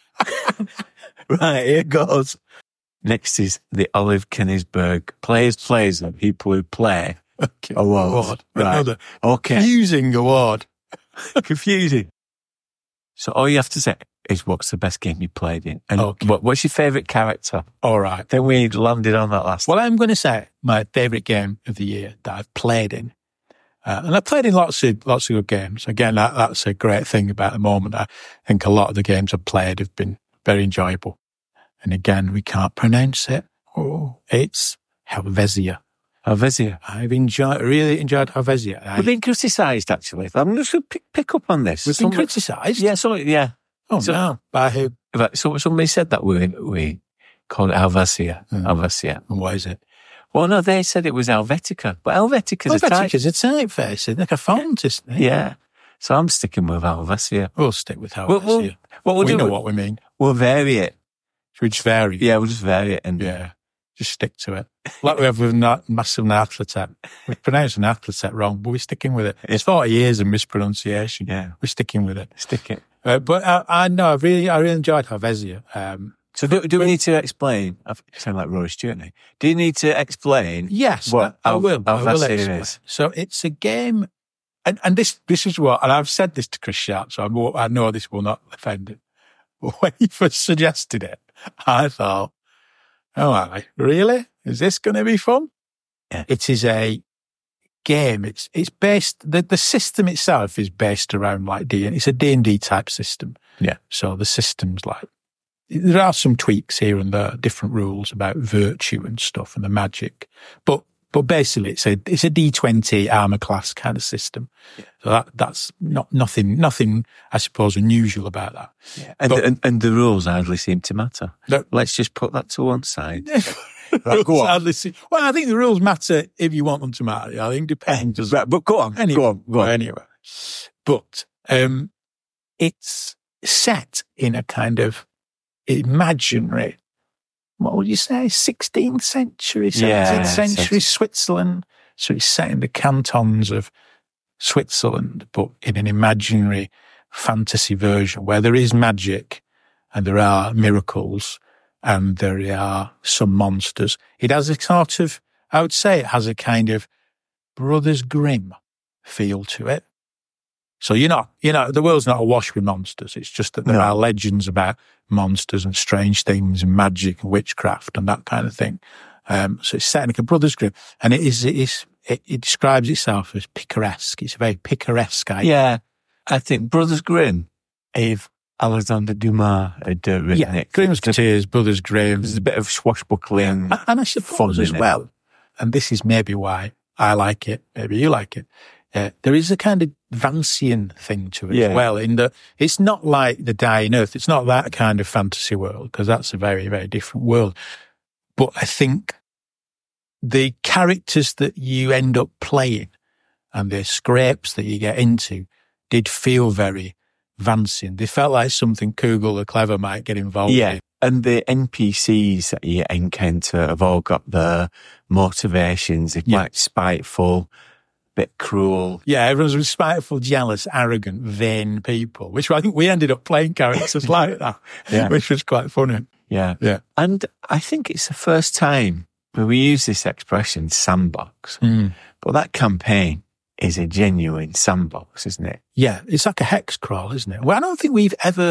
S2: Right, here goes. Next is the Olive Kenigsberg Players and People Who Play Award. Right.
S1: Another
S2: Okay.
S1: confusing award.
S2: Confusing. So all you have to say is what's the best game you played in? And what's your favourite character?
S1: All right.
S2: Then we landed on that last
S1: Well, I'm going to say my favourite game of the year that I've played in. And I've played in lots of good games. Again, that's a great thing about the moment. I think a lot of the games I've played have been very enjoyable. And again, we can't pronounce it. It's Helvetia.
S2: Helvetia.
S1: I've really enjoyed Helvetia.
S2: We've been criticised, actually. I'm just going to pick up on this.
S1: We've been criticised?
S2: Yeah, yeah.
S1: No. By who?
S2: So somebody said that we called it Helvetia. Helvetia.
S1: And what is it?
S2: Well, no, they said it was Helvetica, but Helvetica's a
S1: typeface. It's like a font, isn't it?
S2: Yeah. So I'm sticking with Helvetia.
S1: We'll stick with Helvetia. We know what we mean.
S2: We'll vary it.
S1: Should we just vary?
S2: Yeah, we'll just vary it. And
S1: just stick to it. Like we have with Massive Narthletet. We pronounce Narthletet wrong, but we're sticking with it. It's 40 years of mispronunciation.
S2: Yeah.
S1: We're sticking with it.
S2: Stick it.
S1: But I know, I really enjoyed Helvetia.
S2: So do we need to explain? I sound like Rory Stewart now. Do you need to explain?
S1: Yes,
S2: what
S1: I will. I will explain.
S2: Is?
S1: So it's a game, and this is what, and I've said this to Chris Sharp, so I know this will not offend him. But when he first suggested it, I thought, really? Is this going to be fun?
S2: Yeah.
S1: It is a game. It's based, the system itself is based around like D&D. It's a D&D type system.
S2: Yeah.
S1: So the system's like, there are some tweaks here and there, different rules about virtue and stuff and the magic. But basically it's a D20 armor class kind of system. Yeah. So that's nothing, I suppose, unusual about that.
S2: Yeah. And the rules hardly seem to matter. No. Let's just put that to one side.
S1: Right, go on. Well, I think the rules matter if you want them to matter. I think it depends.
S2: Right, but go on.
S1: Anyway,
S2: go on.
S1: Anyway. But it's set in a kind of imaginary, what would you say, 16th century, 17th century Switzerland. So it's set in the cantons of Switzerland, but in an imaginary fantasy version where there is magic and there are miracles and there are some monsters. It has a sort of, I would say it has a kind of Brothers Grimm feel to it. So the world's not awash with monsters. It's just that there are legends about monsters and strange things and magic and witchcraft and that kind of thing. So it's set like a Brothers Grimm, and it describes itself as picaresque. It's a very picaresque idea.
S2: Yeah, I think Brothers Grimm, if Alexander Dumas had written it.
S1: Grimm's Tears, Brothers Grimm.
S2: There's a bit of swashbuckling.
S1: And I suppose as well, and this is maybe why I like it, maybe you like it, there is a kind of Vancian thing to it as well, in that it's not like The Dying Earth. It's not that kind of fantasy world, because that's a very, very different world. But I think the characters that you end up playing and the scrapes that you get into did feel very Vancian. They felt like something Kugel the Clever might get involved in.
S2: And the NPCs that you encounter have all got their motivations. They're quite spiteful, bit cruel.
S1: Yeah, everyone's spiteful, jealous, arrogant, vain people, which I think we ended up playing characters like that, which was quite funny.
S2: Yeah. And I think it's the first time where we use this expression, sandbox. But that campaign is a genuine sandbox, isn't it?
S1: Yeah, it's like a hex crawl, isn't it? Well, I don't think we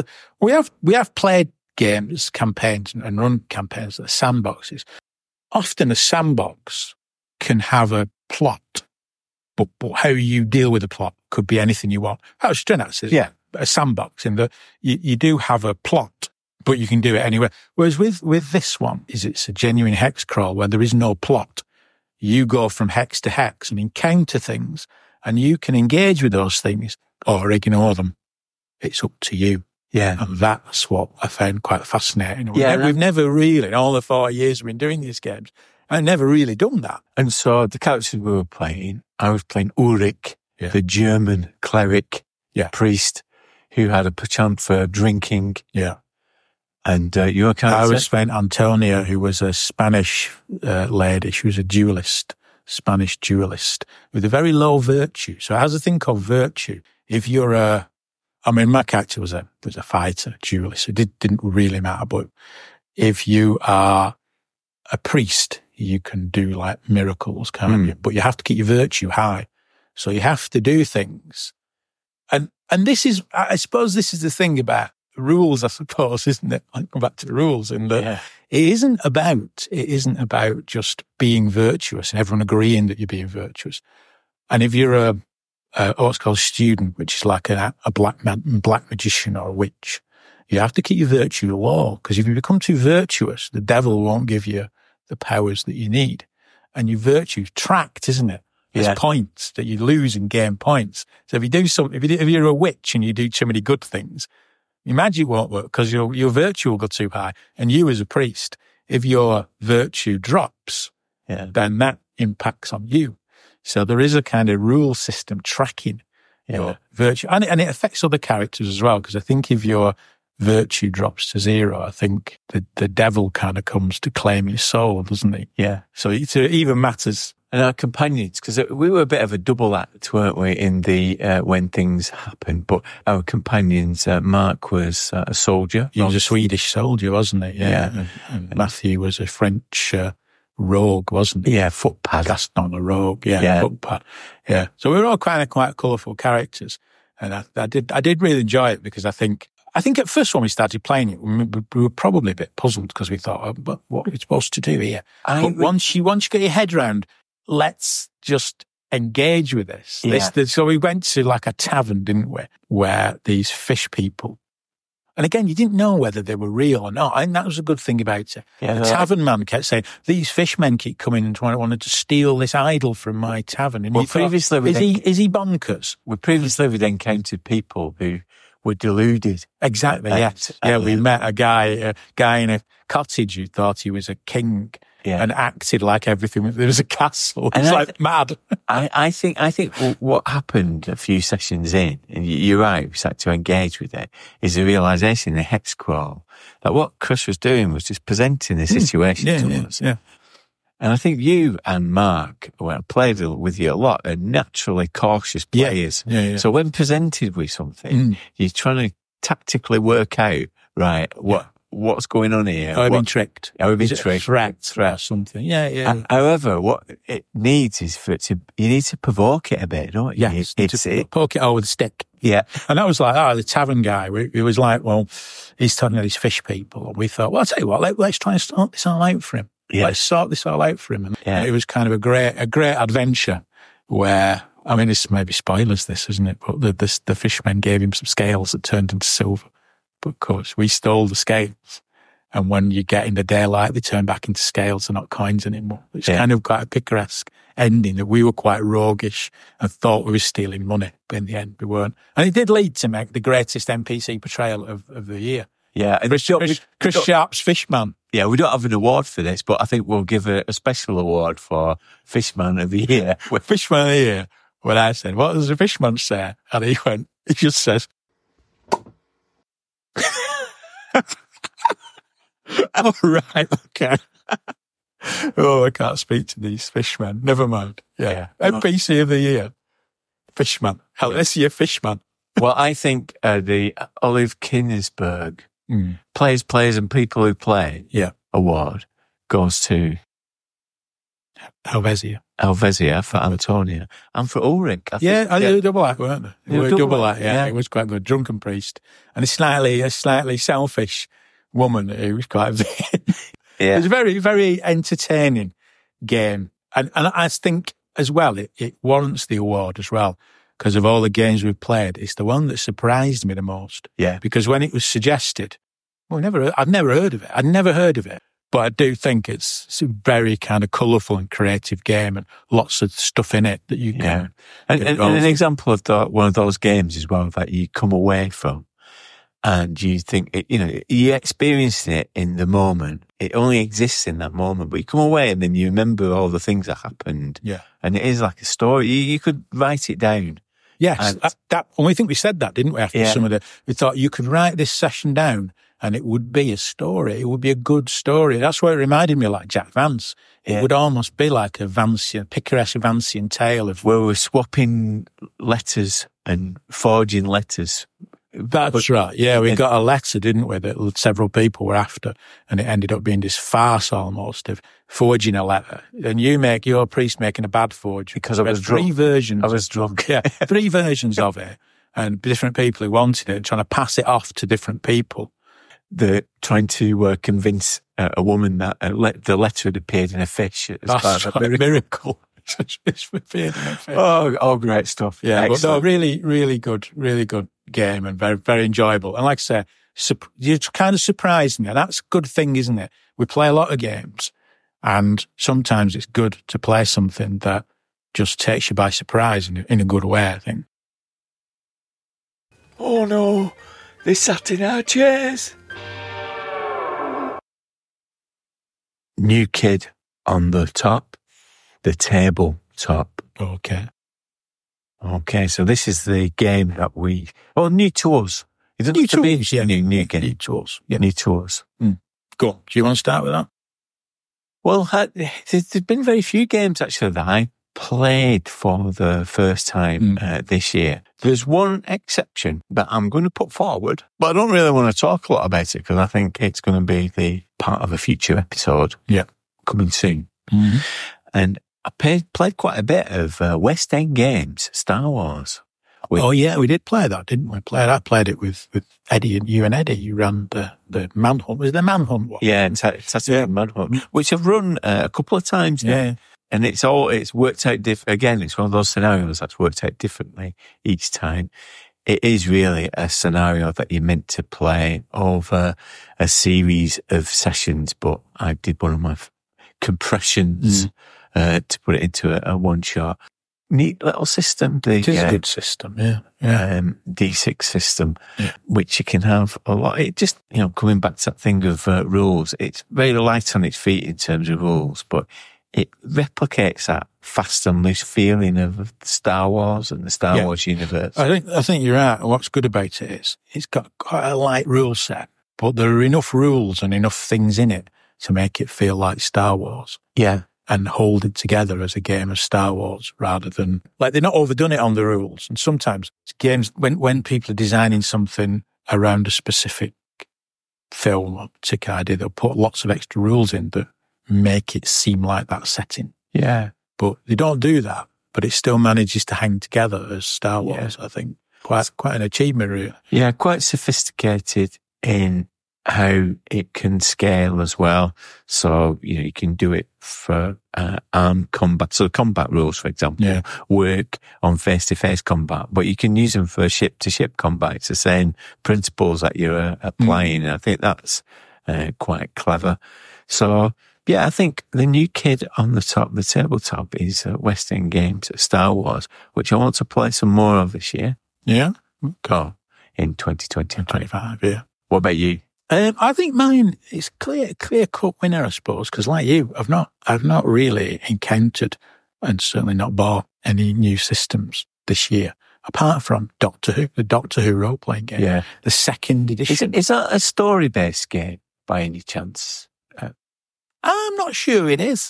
S1: have played games, campaigns and run campaigns that are sandboxes. Often a sandbox can have a plot, but how you deal with the plot could be anything you want. How Strenax is a sandbox in that you do have a plot, but you can do it anywhere. Whereas with this one, it's a genuine hex crawl where there is no plot. You go from hex to hex and encounter things, and you can engage with those things or ignore them. It's up to you.
S2: Yeah.
S1: And that's what I found quite fascinating.
S2: Yeah,
S1: we've never really, in all the 4 years we've been doing these games, I've never really done that.
S2: And so the characters we were playing, I was playing Ulrich, the German cleric, priest, who had a penchant for drinking.
S1: Yeah.
S2: And your character?
S1: I was playing Antonia, who was a Spanish lady. She was a duelist, Spanish duelist, with a very low virtue. So it has a thing called virtue. If you're my character was a fighter, duelist. It didn't really matter. But if you are a priest, you can do like miracles, can't you? But you have to keep your virtue high. So you have to do things. And this is, I suppose this is the thing about rules, I suppose, isn't it? I come back to the rules in that it isn't about just being virtuous and everyone agreeing that you're being virtuous. And if you're what's called student, which is like a black magician or a witch, you have to keep your virtue low, because if you become too virtuous, the devil won't give you the powers that you need. And your virtue's tracked, isn't it? There's points that you lose and gain points. So if you do something, if you're a witch and you do too many good things, your magic won't work because your virtue will go too high. And you as a priest, if your virtue drops, then that impacts on you. So there is a kind of rule system tracking your virtue. And it affects other characters as well, because I think if your virtue drops to 0, I think the devil kind of comes to claim your soul, doesn't he?
S2: Yeah.
S1: So it even matters.
S2: And our companions, because we were a bit of a double act, weren't we, in the when things happened. But our companions, Mark was a soldier.
S1: He was a Swedish soldier, wasn't he? Yeah. And Matthew was a French rogue, wasn't he?
S2: Yeah, footpad.
S1: Gaston, a rogue. Yeah, footpad. Yeah. So we were all kind of quite colourful characters. And I did really enjoy it, because I think at first when we started playing it, we were probably a bit puzzled, because we thought, but what are we supposed to do here? But once you get your head round, let's just engage with this. So we went to like a tavern, didn't we, where these fish people, and again, you didn't know whether they were real or not. I think that was a good thing about it.
S2: Yeah,
S1: the tavern man kept saying, these fishmen keep coming and wanted to steal this idol from my tavern. And is he bonkers?
S2: We previously encountered people who were deluded.
S1: Exactly, yes. Yeah, we met a guy in a cottage who thought he was a king. and acted like everything. There was a castle. It was mad.
S2: I think what happened a few sessions in, and you're right, we started to engage with it, is the realisation in the hex crawl that what Chris was doing was just presenting the situation to us.
S1: Yeah.
S2: And I think you and Mark, when I played with you a lot, are naturally cautious players.
S1: Yeah.
S2: So when presented with something, you're trying to tactically work out, right, what's going on here.
S1: I've been tricked.
S2: I've been tricked.
S1: Threat or something. Yeah.
S2: However, what it needs is you need to provoke it a bit, don't you?
S1: Yes, poke it over with a stick.
S2: Yeah.
S1: And that was like, the tavern guy, he was like, well, he's talking to these fish people. And we thought, well, I'll tell you what, let's try and sort this all out for him.
S2: Yeah.
S1: Let's sort this all out for him. And it was kind of a great adventure where, I mean, it's maybe spoilers, this, isn't it? But the fishermen gave him some scales that turned into silver. But of course, we stole the scales. And when you get into daylight, they turn back into scales and not coins anymore. It's kind of quite a picaresque ending that we were quite roguish and thought we were stealing money. But in the end, we weren't. And it did lead to make the greatest NPC portrayal of the year.
S2: Yeah.
S1: Chris Sharp's Fishman.
S2: Yeah, we don't have an award for this, but I think we'll give a special award for Fishman of the Year.
S1: Fishman of the Year. When I said, what does the Fishman say? And he just says, oh, right, okay. I can't speak to these fishmen. Never mind. Yeah. NPC of the Year. Fishman. Hell, let's see a Fishman.
S2: Well, I think the Olive Kingsburg Players and People Who Play award goes to Helvetia for Antonia and for Ulrich.
S1: They were double act, weren't they? They were double act, It was quite good. Drunken Priest. And a slightly selfish woman who was quite... It was a very, very entertaining game. And I think as well, it warrants the award as well. Because of all the games we've played, it's the one that surprised me the most.
S2: Yeah.
S1: Because when it was suggested, I'd never heard of it. But I do think it's a very kind of colourful and creative game and lots of stuff in it that you can.
S2: And an example of one of those games as well that you come away from and you think, you're experiencing it in the moment. It only exists in that moment, but you come away and then you remember all the things that happened.
S1: Yeah.
S2: And it is like a story. You could write it down.
S1: Yes. And we think we said that, didn't we? After we thought you could write this session down and it would be a story. It would be a good story. That's what it reminded me of, like Jack Vance. It would almost be like a picaresque Vancian tale of
S2: where we're swapping letters and forging letters.
S1: That's right. Yeah, we got a letter, didn't we, that several people were after, and it ended up being this farce almost of forging a letter. And your priest making a bad forge.
S2: Because I was drunk.
S1: 3 versions.
S2: I was drunk.
S1: Yeah, 3 versions of it, and different people who wanted it, trying to pass it off to different people.
S2: They're trying to convince a woman that the letter had appeared in a fish.
S1: That's a miracle. It's appeared in a fish.
S2: Oh, great stuff.
S1: Yeah, but no, really, really good game and very, very enjoyable. And like I say, you're kind of surprised me. And that's a good thing, isn't it? We play a lot of games and sometimes it's good to play something that just takes you by surprise in a good way, I think.
S2: Oh no, they sat in our chairs. New kid on the top, the tabletop. Okay, so this is the game that new to us.
S1: New to us,
S2: new game.
S1: New to us. Yeah.
S2: New to us.
S1: Go on. Do you want to start with that?
S2: Well, there's been very few games actually that I played for the first time this year. There's one exception that I'm going to put forward, but I don't really want to talk a lot about it because I think it's going to be the part of a future episode.
S1: Yeah.
S2: Coming soon.
S1: Mm-hmm.
S2: And I played quite a bit of West End games, Star Wars.
S1: We did play that, didn't we? I played it with Eddie and you and Eddie. You ran the Manhunt. Was it the Manhunt one?
S2: Yeah, it's Manhunt, which I've run a couple of times now. Yeah. And it's worked out again, it's one of those scenarios that's worked out differently each time. It is really a scenario that you're meant to play over a series of sessions, but I did one of my compressions to put it into a one shot. neat little system.
S1: It is a good system, yeah.
S2: D6 system, which you can have a lot. It just, coming back to that thing of rules, it's very light on its feet in terms of rules, but it replicates that fast and loose feeling of Star Wars and the Star Wars universe.
S1: I think you're right. What's good about it is it's got quite a light rule set, but there are enough rules and enough things in it to make it feel like Star Wars.
S2: Yeah.
S1: And hold it together as a game of Star Wars rather than, like, they're not overdone it on the rules. And sometimes games, when people are designing something around a specific film or particular idea, they'll put lots of extra rules in that make it seem like that setting.
S2: Yeah.
S1: But they don't do that, but it still manages to hang together as Star Wars, I think. Quite an achievement, really.
S2: Yeah, quite sophisticated in how it can scale as well. So, you can do it for armed combat. So combat rules, for example, work on face-to-face combat, but you can use them for ship-to-ship combat. It's the same principles that you're applying. And I think that's quite clever. So, I think the new kid on the tabletop is West End Games Star Wars, which I want to play some more of this year.
S1: Yeah.
S2: Go in 2025.
S1: Yeah.
S2: What about you?
S1: I think mine is clear cut winner, I suppose, because like you, I've not really encountered and certainly not bought any new systems this year, apart from Doctor Who, the Doctor Who role-playing game.
S2: Yeah.
S1: The second edition.
S2: Is that a story-based game by any chance?
S1: I'm not sure it is.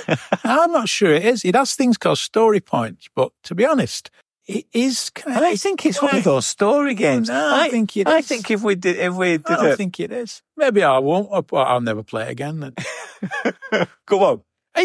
S1: It has things called story points, but to be honest, it is kind of...
S2: I think it's one of those story games.
S1: No, I think it is.
S2: I think if we did
S1: I don't think it is. Maybe I won't. I'll never play it again then.
S2: Go on.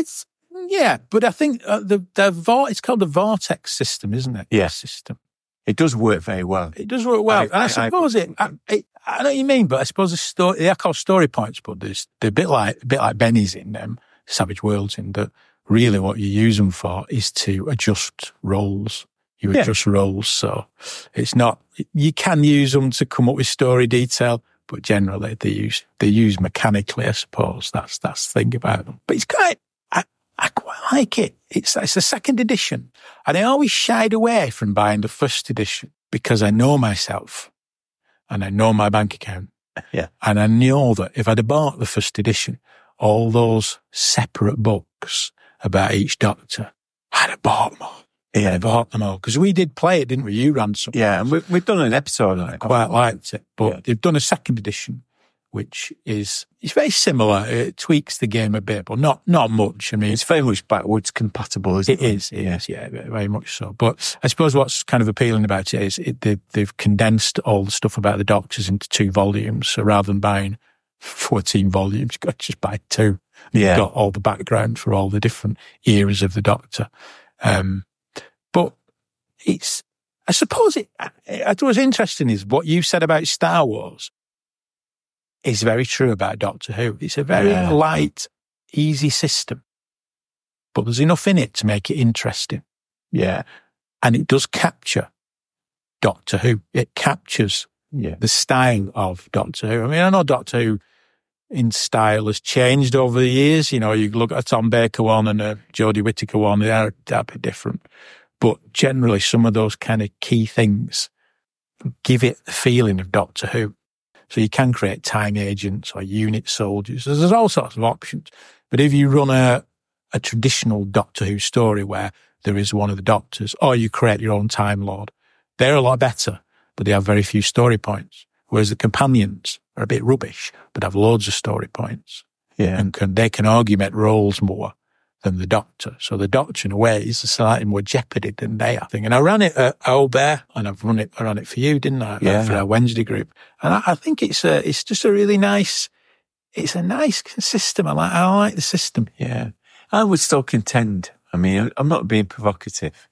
S1: But I think it's called the Vortex system, isn't it?
S2: Yeah.
S1: System.
S2: It does work very well.
S1: It does work well. And I suppose I know what you mean, but I suppose they are called story points, but they're a bit like Benny's in them, Savage Worlds, in that really what you use them for is to adjust rolls. You adjust rolls, so it's not. You can use them to come up with story detail, but generally they use mechanically. I suppose that's the thing about them. But it's quite. I quite like it. It's the second edition, and I always shied away from buying the first edition because I know myself, and I know my bank account, and I know that if I'd have bought the first edition, all those separate books about each Doctor, I'd have bought them all. Yeah, I bought them all. Because we did play it, didn't we? You ran some.
S2: Yeah, and we've done an episode on it.
S1: I quite liked it. But they've done a second edition, which it's very similar. It tweaks the game a bit, but not much. I mean,
S2: it's very much backwards compatible, isn't it?
S1: It is, very much so. But I suppose what's kind of appealing about it is they've condensed all the stuff about the Doctors into 2 volumes. So rather than buying 14 volumes, you've got to just buy 2.
S2: Yeah.
S1: You've got all the background for all the different eras of the Doctor. But I suppose what's interesting is what you said about Star Wars is very true about Doctor Who. It's a very light, easy system, but there's enough in it to make it interesting.
S2: Yeah.
S1: And it does capture Doctor Who. It captures the style of Doctor Who. I mean, I know Doctor Who in style has changed over the years. You look at a Tom Baker one and a Jodie Whittaker one, they're a bit different. But generally, some of those kind of key things give it the feeling of Doctor Who. So you can create time agents or unit soldiers. There's all sorts of options. But if you run a traditional Doctor Who story where there is one of the Doctors, or you create your own Time Lord, they're a lot better, but they have very few story points. Whereas the companions are a bit rubbish, but have loads of story points.
S2: Yeah.
S1: And they can augment roles more than the Doctor. So the Doctor, in a way, is slightly more jeopardy than they, I think. And I ran it at Owlbear, and I ran it for you, didn't I?
S2: Yeah.
S1: For our Wednesday group. And I think it's just a really nice, it's a nice system. I like the system.
S2: Yeah. I would still contend. I mean, I'm not being provocative.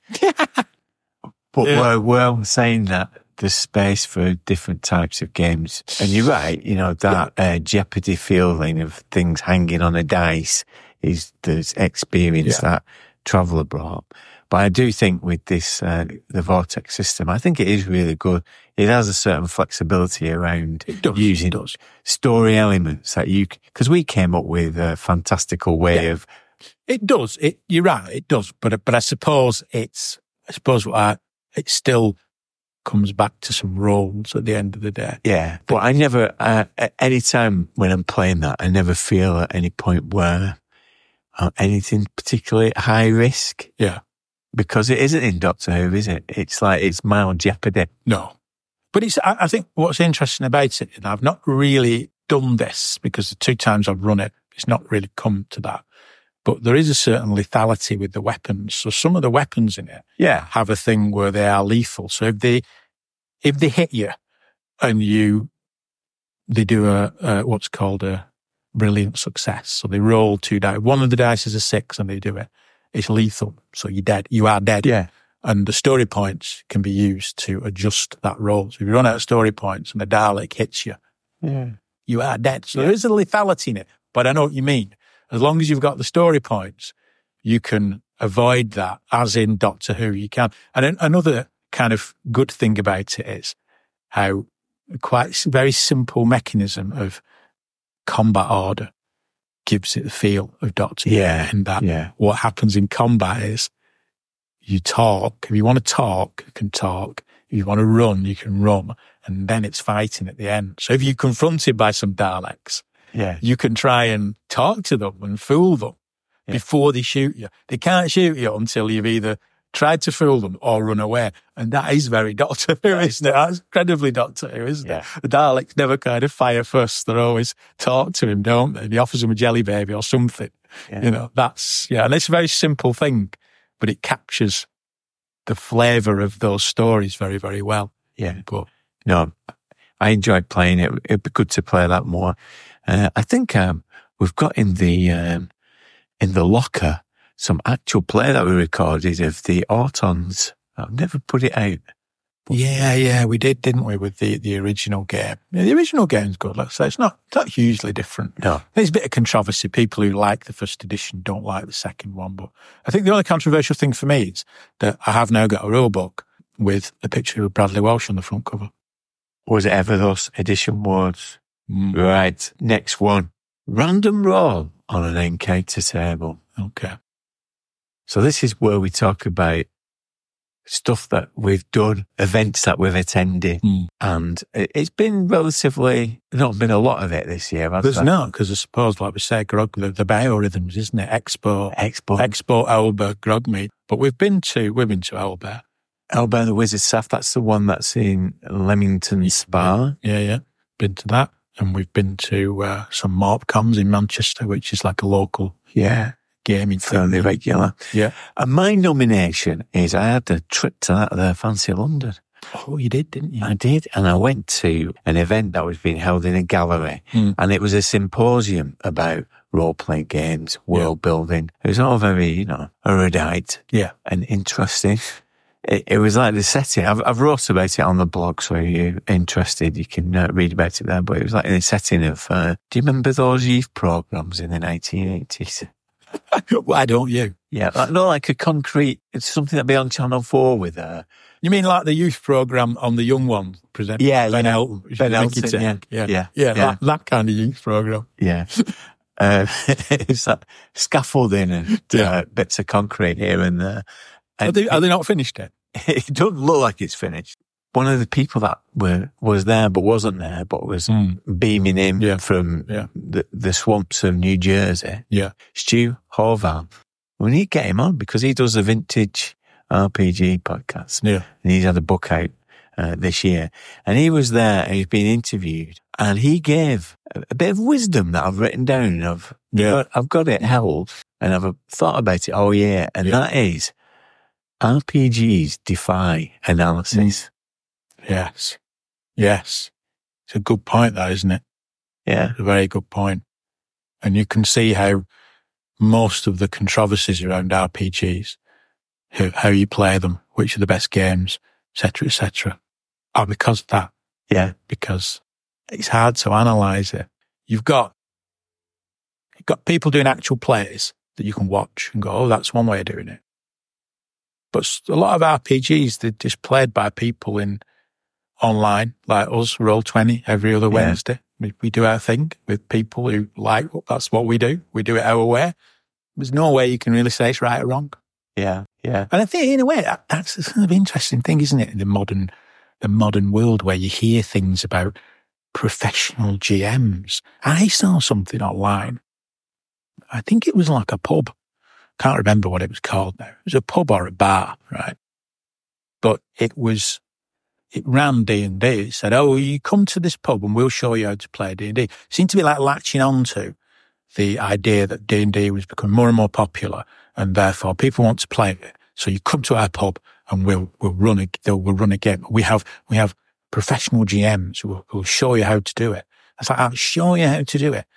S2: But we're saying that there's space for different types of games. And you're right, that jeopardy feeling of things hanging on a dice is the experience that Traveller brought. But I do think with this, the Vortex system, I think it is really good. It has a certain flexibility around using story elements that because we came up with a fantastical way of
S1: It does. You're right. It does. But I suppose it still comes back to some roles at the end of the day.
S2: Yeah. But I never, any time when I'm playing that, I never feel at any point where I'm anything particularly high risk.
S1: Yeah.
S2: Because it isn't in Doctor Who, is it? It's like, it's mild jeopardy.
S1: No. But I think what's interesting about it, and I've not really done this because the 2 times I've run it, it's not really come to that. But there is a certain lethality with the weapons. So some of the weapons in it have a thing where they are lethal. So if they hit you and they do a what's called a brilliant success. So they roll 2 dice. One of the dice is a 6 and they do it. It's lethal. So you're dead. You are dead.
S2: Yeah.
S1: And the story points can be used to adjust that roll. So if you run out of story points and the Dalek hits you, you are dead. So there is a lethality in it. But I know what you mean. As long as you've got the story points, you can avoid that, as in Doctor Who, you can. And another kind of good thing about it is how quite very simple mechanism of combat order gives it the feel of Doctor Who. And that what happens in combat is you talk. If you want to talk, you can talk. If you want to run, you can run. And then it's fighting at the end. So if you're confronted by some Daleks, you can try and talk to them and fool them before they shoot you. They can't shoot you until you've either tried to fool them or run away. And that is very Doctor Who, isn't it? That's incredibly Doctor Who, isn't it? The Daleks never kind of fire first. They always talk to him, don't they? And he offers them a jelly baby or something. You know, that's, and it's a very simple thing, but it captures the flavour of those stories very, very well.
S2: Yeah.
S1: But
S2: no, I enjoyed playing it. It'd be good to play that more. I think we've got in the locker some actual play that we recorded of the Autons. I've never put it out.
S1: Yeah, we did, didn't we, with the original game? Yeah, the original game's good. Like I say, it's not hugely different.
S2: No.
S1: There's a bit of controversy. People who like the first edition don't like the second one. But I think the only controversial thing for me is that I have now got a rule book with a picture of Bradley Walsh on the front cover.
S2: Was it ever those edition words? Right. Next one. Random roll on an encounter table.
S1: Okay.
S2: So this is where we talk about stuff that we've done, events that we've attended. And it's been not been a lot of it this year.
S1: There's not, because I suppose, like we say, Grog, the biorhythms, isn't it? Expo, Owlbear, Grogmeet. But we've been to Owlbear.
S2: Owlbear the Wizard Staff, that's the one that's in Leamington Spa.
S1: Yeah. Been to that. And we've been to some MorpCons in Manchester, which is like a local gaming thing.
S2: Fairly regular.
S1: Yeah.
S2: And my nomination is I had a trip to that there Fancy London.
S1: Oh, you did, didn't you?
S2: I did. And I went to an event that was being held in a gallery. And it was a symposium about role-playing games, world building. It was all very, erudite and interesting. It was like the setting. I've wrote about it on the blog, so if you're interested, you can read about it there. But it was like in the setting of, do you remember those youth programs in the 1980s?
S1: Why don't you?
S2: Yeah, like a concrete, it's something that'd be on Channel 4 with
S1: You mean like the youth programme on the Young Ones presented?
S2: Ben
S1: Elton.
S2: Ben Elton,
S1: yeah. That kind of youth programme.
S2: Yeah. It's like scaffolding and bits of concrete here and there. And
S1: are they not finished yet?
S2: It doesn't look like it's finished. One of the people that was there but wasn't there, but was beaming in from the swamps of New Jersey.
S1: Yeah.
S2: Stu Horvath. We need to get him on because he does a vintage RPG podcast.
S1: Yeah.
S2: And he's had a book out this year. And he was there and he's been interviewed. And he gave a bit of wisdom that I've written down. I've got it held and I've thought about it all year. And that is, RPGs defy analysis.
S1: Yes. It's a good point, that, isn't it?
S2: Yeah.
S1: It's a very good point. And you can see how most of the controversies around RPGs, how you play them, which are the best games, etc., are because of that.
S2: Yeah.
S1: Because it's hard to analyse it. You've got people doing actual plays that you can watch and go, oh, that's one way of doing it. But a lot of RPGs, they're just played by people online, like us, Roll20, every other Wednesday. We do our thing with people who like, that's what we do. We do it our way. There's no way you can really say it's right or wrong.
S2: Yeah, yeah.
S1: And I think, in a way, that's a sort of interesting thing, isn't it? In the modern world where you hear things about professional GMs. I saw something online. I think it was like a pub. Can't remember what it was called now. It was a pub or a bar, right? But it ran D&D. It said, oh, you come to this pub and we'll show you how to play D&D. It seemed to be like latching on to the idea that D&D was becoming more and more popular and therefore people want to play it. So you come to our pub and we'll run a game. We have professional GMs who will show you how to do it. It's like, I'll show you how to do it.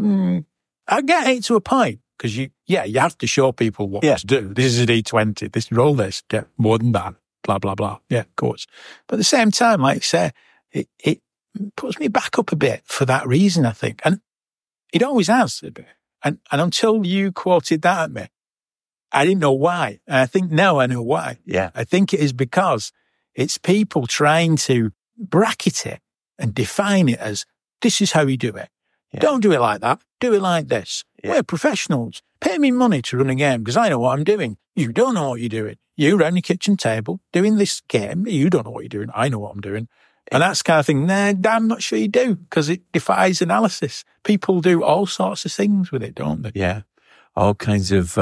S1: I get it to a point because you have to show people what to do. This is a D20. This roll this, get more than that. Blah, blah, blah. Yeah, of course. But at the same time, like I say, it puts me back up a bit for that reason, I think. And it always has a bit. And until you quoted that at me, I didn't know why. And I think now I know why.
S2: Yeah.
S1: I think it is because it's people trying to bracket it and define it as, this is how you do it. Yeah. Don't do it like that. Do it like this. Yeah. We're professionals. Pay me money to run a game because I know what I'm doing. You don't know what you're doing. You're around your kitchen table doing this game. You don't know what you're doing. I know what I'm doing. And that's the kind of thing, I'm not sure you do because it defies analysis. People do all sorts of things with it, don't they?
S2: Yeah. All kinds of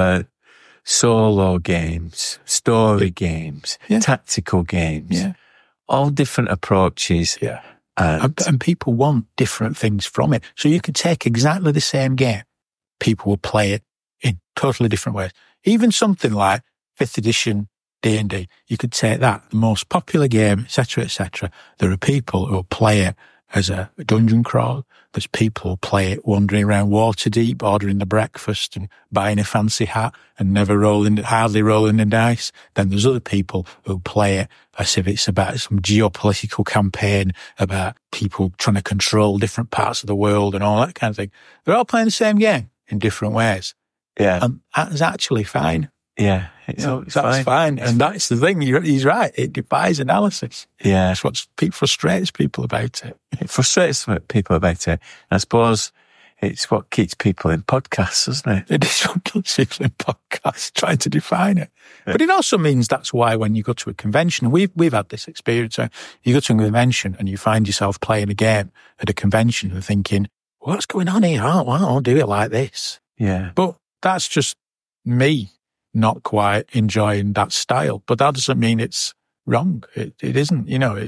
S2: solo games, story games, tactical games, all different approaches.
S1: Yeah. And people want different things from it. So you could take exactly the same game. People will play it in totally different ways. Even something like 5th edition D&D, you could take that, the most popular game, etc., etc. There are people who will play it as a dungeon crawl. There's people who play it wandering around Waterdeep, ordering the breakfast and buying a fancy hat and hardly rolling the dice. Then there's other people who play it as if it's about some geopolitical campaign, about people trying to control different parts of the world and all that kind of thing. They're all playing the same game in different ways.
S2: Yeah.
S1: And that's actually fine.
S2: Yeah.
S1: That's fine. And that's the thing. He's right. It defies analysis.
S2: Yeah.
S1: That's what frustrates people about it.
S2: It frustrates people about it. I suppose it's what keeps people in podcasts, isn't it?
S1: It is what keeps people in podcasts, trying to define it. Yeah. But it also means that's why when you go to a convention, we've had this experience, you go to a convention and you find yourself playing a game at a convention and thinking, what's going on here? I'll do it like this.
S2: Yeah.
S1: But that's just me not quite enjoying that style. But that doesn't mean it's wrong. It isn't,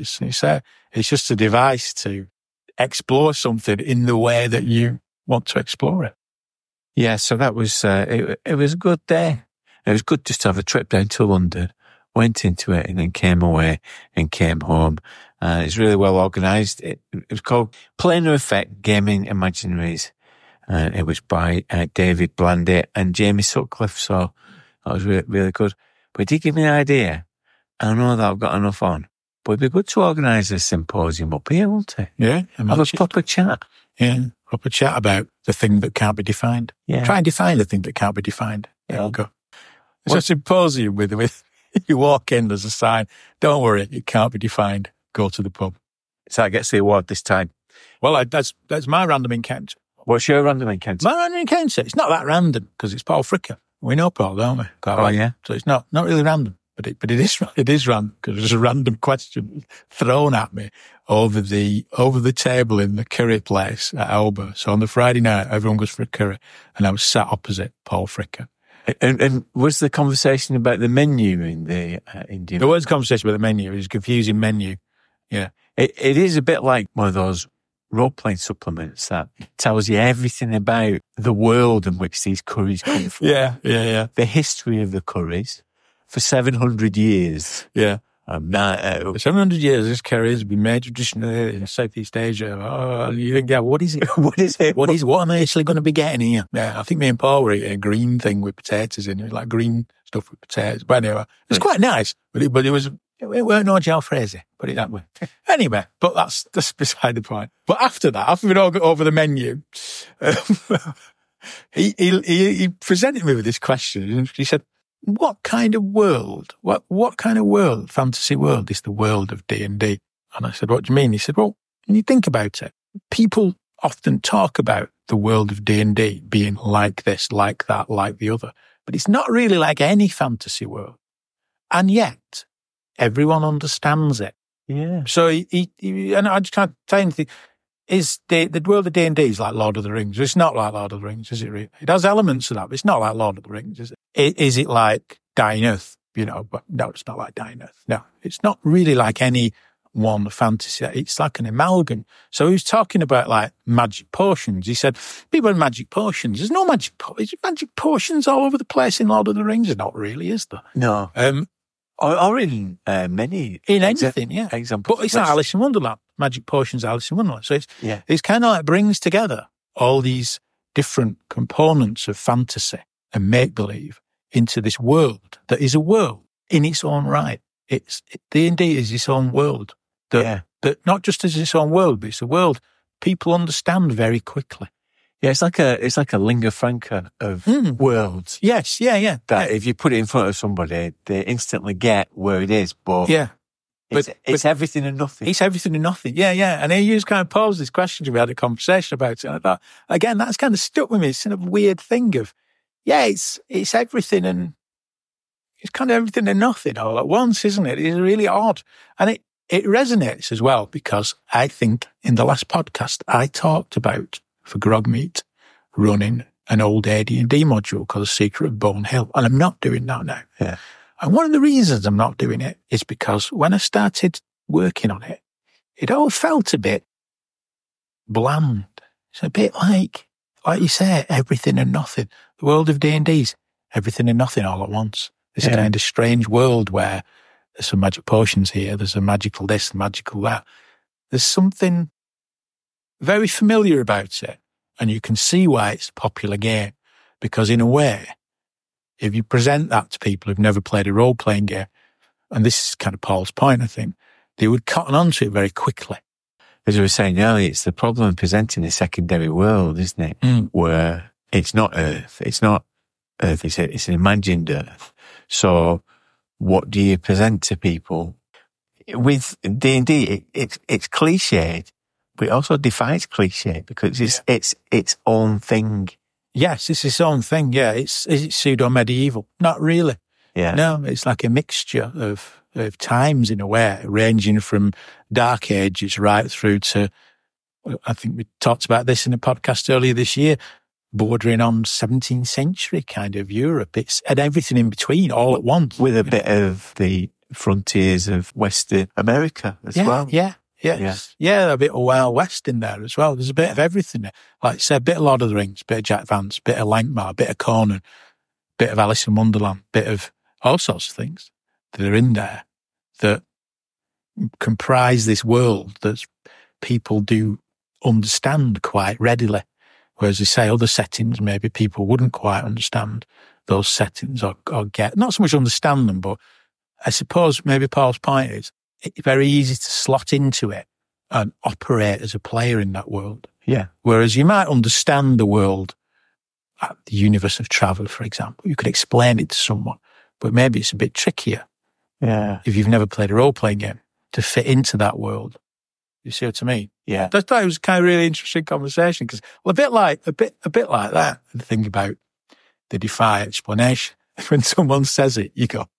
S1: it's just a device to explore something in the way that you want to explore it.
S2: Yeah, so that was, it was a good day. It was good just to have a trip down to London, went into it and then came away and came home. It's really well organised. It was called Planar Effect Gaming Imaginaries. It was by David Blandy and Jamie Sutcliffe, so that was really, really good. But it did give me an idea. I don't know that I've got enough on, but it'd be good to organise a symposium up here, wouldn't it?
S1: Yeah.
S2: Have a proper chat.
S1: Yeah, proper chat about the thing that can't be defined.
S2: Yeah.
S1: Try and define the thing that can't be defined. There you go. It's a symposium with you walk in, there's a sign, don't worry, it can't be defined. Go to the pub.
S2: So that gets the award this time.
S1: Well, that's my random encounter.
S2: What's your random encounter?
S1: My random encounter, it's not that random because it's Paul Fricker. We know Paul, don't we?
S2: Yeah.
S1: So it's not really random, but it is random because there's a random question thrown at me over the table in the curry place at Elba. So on the Friday night, everyone goes for a curry, and I was sat opposite Paul Fricker.
S2: And was the conversation about the menu in the Indian?
S1: There was a conversation about the menu. It was a confusing menu. Yeah,
S2: it is a bit like one of those role-playing supplements that tells you everything about the world in which these curries come from.
S1: Yeah.
S2: The history of the curries for 700 years.
S1: Yeah.
S2: For
S1: 700 years, this curry has been made traditionally in Southeast Asia. Oh, you think, what is it? What am I actually going to be getting here? Yeah, I think me and Paul were eating a green thing with potatoes in it, like green stuff with potatoes. But anyway, it was quite nice, but it weren't no jalfrezi, put it that way. Anyway, but that's beside the point. But after that, after we'd all got over the menu, he presented me with this question. He said, what kind of world, what kind of world, fantasy world is the world of D&D? And I said, what do you mean? He said, well, when you think about it, people often talk about the world of D&D being like this, like that, like the other. But it's not really like any fantasy world. And yet, everyone understands it.
S2: Yeah.
S1: So and I just can't say anything. Is the world of D&D is like Lord of the Rings? It's not like Lord of the Rings, is it really? It has elements of that, but it's not like Lord of the Rings, is it? Is it like Dying Earth? But no, it's not like Dying Earth. No, it's not really like any one fantasy. It's like an amalgam. So he was talking about like magic potions. He said, people have magic potions. There's no magic potions all over the place in Lord of the Rings. There's not really, is there?
S2: No. Or in many.
S1: In anything, yeah.
S2: Examples.
S1: But it's like Alice in Wonderland. Magic potions, Alice in Wonderland. So it's kind of like brings together all these different components of fantasy and make-believe into this world that is a world in its own right. D&D is its own world. That not just as its own world, but it's a world people understand very quickly.
S2: Yeah, it's like a lingua franca of worlds.
S1: Yes, yeah.
S2: That if you put it in front of somebody, they instantly get where it is. But it's everything and nothing.
S1: It's everything and nothing. Yeah. And he just kind of posed this question. We had a conversation about it. And I thought, again, that's kind of stuck with me. It's kind of a weird thing of, it's everything and it's kind of everything and nothing all at once, isn't it? It's really odd. And it resonates as well because I think in the last podcast I talked about, for Grogmeat, running an old AD&D module called The Secret of Bone Hill. And I'm not doing that now.
S2: Yeah.
S1: And one of the reasons I'm not doing it is because when I started working on it, it all felt a bit bland. It's a bit like you say, everything and nothing. The world of D&D's everything and nothing all at once. This kind of strange world where there's some magic potions here, there's a magical this, a magical that. There's something very familiar about it, and you can see why it's a popular game. Because in a way, if you present that to people who've never played a role-playing game, and this is kind of Paul's point, I think, they would cotton onto it very quickly.
S2: As we were saying earlier, it's the problem of presenting a secondary world, isn't it? Where it's not Earth. It's not Earth. It's an imagined Earth. So what do you present to people? With D&D, it's cliched, but it also defies cliche because it's its own thing.
S1: Yes, it's its own thing. Yeah, is it pseudo-medieval? Not really.
S2: Yeah.
S1: No, it's like a mixture of times in a way, ranging from Dark Ages right through to, I think we talked about this in a podcast earlier this year, bordering on 17th century kind of Europe. It's and everything in between all at once.
S2: With a bit of the frontiers of Western America as well.
S1: Yeah, a bit of Wild West in there as well. There's a bit of everything there. Like I said, a bit of Lord of the Rings, bit of Jack Vance, bit of Lankmar, bit of Conan, bit of Alice in Wonderland, bit of all sorts of things that are in there that comprise this world that people do understand quite readily. Whereas you say other settings, maybe people wouldn't quite understand those settings or get, not so much understand them, but I suppose maybe Paul's point is it's very easy to slot into it and operate as a player in that world.
S2: Yeah.
S1: Whereas you might understand the world, the universe of travel, for example. You could explain it to someone, but maybe it's a bit trickier.
S2: Yeah.
S1: If you've never played a role-playing game to fit into that world. You see what I mean?
S2: Yeah.
S1: I thought it was kind of really interesting conversation because, well, a bit like that. The thing about the defy explanation. When someone says it, you go,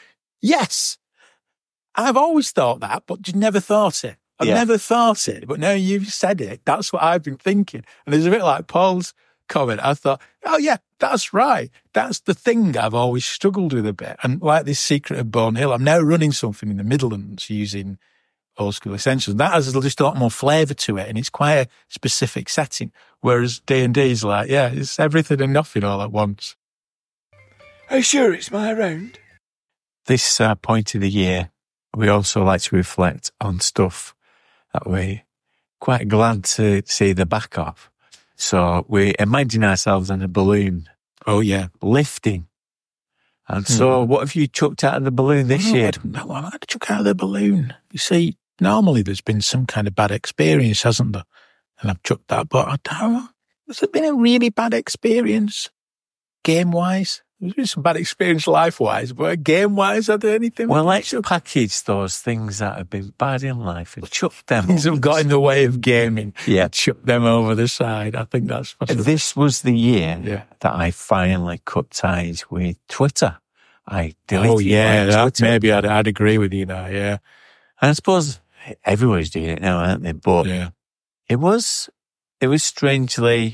S1: yes, I've always thought that, but you never thought it. I've never thought it, but now you've said it. That's what I've been thinking. And it's a bit like Paul's comment. I thought, oh yeah, that's right. That's the thing I've always struggled with a bit. And like this Secret of Bone Hill, I'm now running something in the Midlands using Old School Essentials. That has just a lot more flavour to it, and it's quite a specific setting. Whereas D&D is like, it's everything and nothing all at once.
S2: Are you sure it's my round? This point of the year, we also like to reflect on stuff that we're quite glad to see the back of. So we imagine ourselves on a balloon.
S1: Oh, yeah.
S2: Lifting. And so what have you chucked out of the balloon this year?
S1: I don't know. I had to chuck out of the balloon. You see, normally there's been some kind of bad experience, hasn't there? And I've chucked that, but I don't know. Has it been a really bad experience, game-wise? There's been some bad experience life-wise, but game-wise, are there anything?
S2: Well, let's package those things that have been bad in life and chuck them.
S1: Things have got in the way of gaming.
S2: Yeah.
S1: Chuck them over the side. I think that's possible.
S2: This was the year that I finally cut ties with Twitter. I deleted Twitter.
S1: Maybe I'd agree with you there, yeah.
S2: And I suppose everybody's doing it now, aren't they? But it was a strange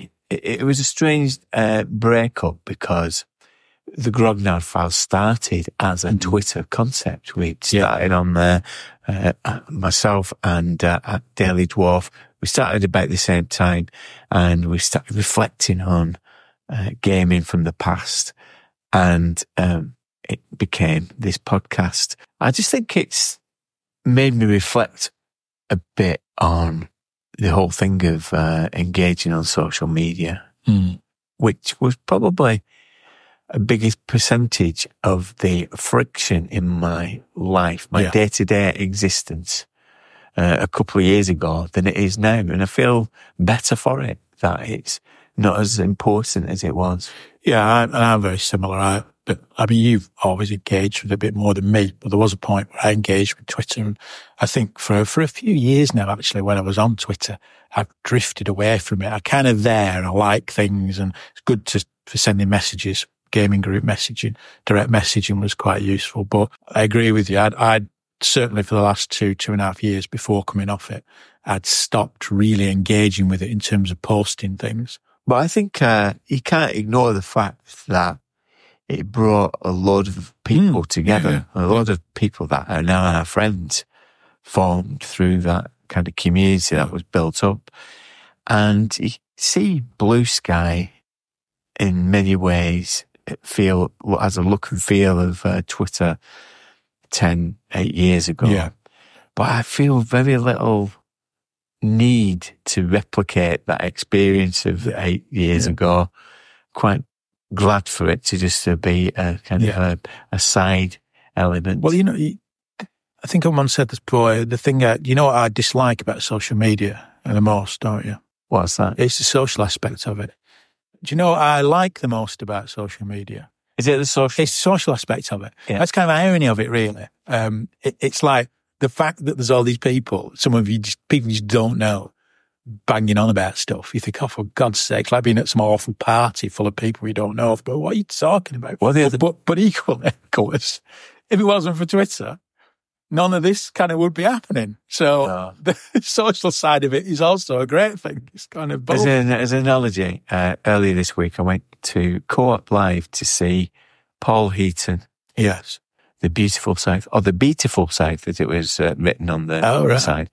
S2: breakup because the Grognard Files started as a Twitter concept. We started on there, myself and Daily Dwarf. We started about the same time, and we started reflecting on gaming from the past, and it became this podcast. I just think it's made me reflect a bit on the whole thing of engaging on social media, which was probably a biggest percentage of the friction in my life, my day-to-day existence, a couple of years ago than it is now. And I feel better for it, that it's not as important as it was.
S1: Yeah, I'm very similar. I mean, you've always engaged with it a bit more than me, but there was a point where I engaged with Twitter. And I think for a few years now, actually, when I was on Twitter, I've drifted away from it. I kind of I like things, and it's good for sending messages. Gaming group messaging, direct messaging was quite useful. But I agree with you. I'd certainly for the last 2.5 years before coming off it, I'd stopped really engaging with it in terms of posting things.
S2: But I think you can't ignore the fact that it brought a lot of people together. A lot of people that are now our friends formed through that kind of community that was built up. And you see Blue Sky in many ways has a look and feel of Twitter 8 years ago.
S1: Yeah.
S2: But I feel very little need to replicate that experience of 8 years ago. Quite glad for it to just be a kind of a side element.
S1: Well, I think someone said this before, the thing what I dislike about social media the most, don't you?
S2: What's that?
S1: It's the social aspect of it. Do you know what I like the most about social media?
S2: Is it the social?
S1: It's the social aspect of it.
S2: Yeah.
S1: That's kind of irony of it, really. It's like the fact that there's all these people, some of you people you just don't know, banging on about stuff. You think, oh, for God's sake, like being at some awful party full of people you don't know. But what are you talking about?
S2: Well,
S1: but equally, of course, if it wasn't for Twitter, none of this kind of would be happening. So the social side of it is also a great thing. It's kind of both.
S2: As an analogy, earlier this week, I went to Co-op Live to see Paul Heaton.
S1: Yes.
S2: The Beautiful South, or The Beautiful South, as it was written on the side.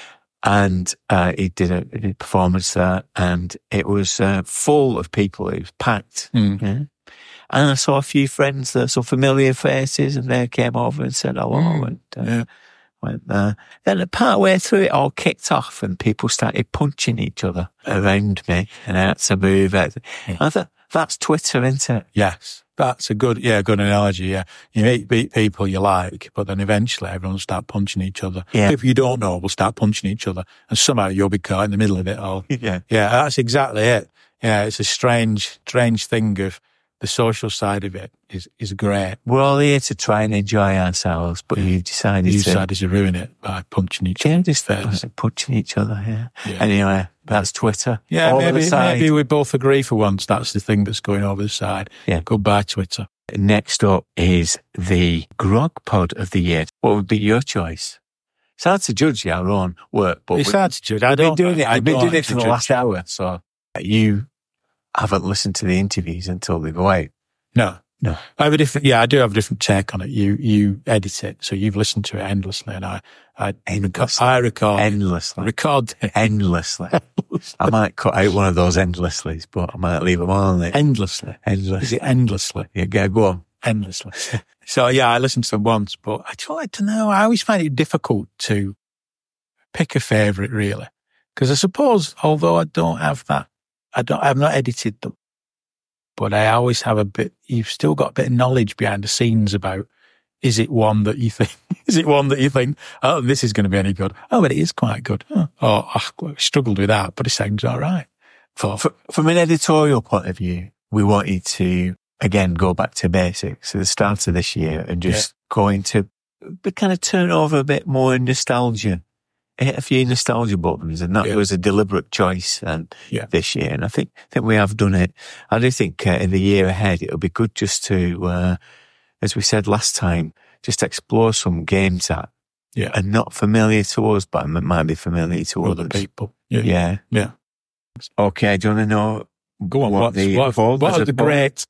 S2: And he did a performance there, and it was full of people. It was packed. Yeah. And I saw a few friends there, some familiar faces, and they came over and said hello. And went there. Then part way through, it all kicked off, and people started punching each other around me, and I had to move out. I thought, that's Twitter, isn't it?
S1: Yes. That's a good analogy, yeah. You meet people you like, but then eventually everyone will start punching each other.
S2: Yeah.
S1: People you don't know will start punching each other, and somehow you'll be caught in the middle of it all.
S2: Yeah.
S1: Yeah, that's exactly it. Yeah, it's a strange thing of the social side of it is great.
S2: We're all here to try and enjoy ourselves, but you've decided
S1: to ruin it by punching each other.
S2: Just punching each other, yeah. Anyway, that's Twitter.
S1: Yeah, maybe we both agree for once that's the thing that's going over the side.
S2: Yeah.
S1: Goodbye, Twitter.
S2: Next up is the Grog Pod of the Year. What would be your choice? It's hard to judge our own work, but
S1: it's hard to judge.
S2: I've been doing it for the last hour, so you haven't listened to the interviews until they go out.
S1: No. I do have a different take on it. You edit it, so you've listened to it endlessly, and I record
S2: endlessly.
S1: Endlessly.
S2: I might cut out one of those endlessly's, but I might leave them on there.
S1: Endlessly.
S2: Is
S1: it endlessly?
S2: Yeah, go on.
S1: Endlessly. So I listened to them once, but I don't know. I always find it difficult to pick a favourite, really, because I suppose although I don't have that. I've not edited them, but I always have you've still got a bit of knowledge behind the scenes about, is it one that you think, oh, this is going to be any good? Oh, but it is quite good. Oh, I struggled with that, but it sounds all right.
S2: From an editorial point of view, we wanted to again, go back to basics at the start of this year and just going to kind of turn over a bit more nostalgia. Hit a few nostalgia buttons, and that was a deliberate choice this year. And I think we have done it. I do think in the year ahead, it'll be good just to, as we said last time, just explore some games that are not familiar to us, but might be familiar to
S1: other people.
S2: Yeah. Okay, do you want to know?
S1: Go on. What are the great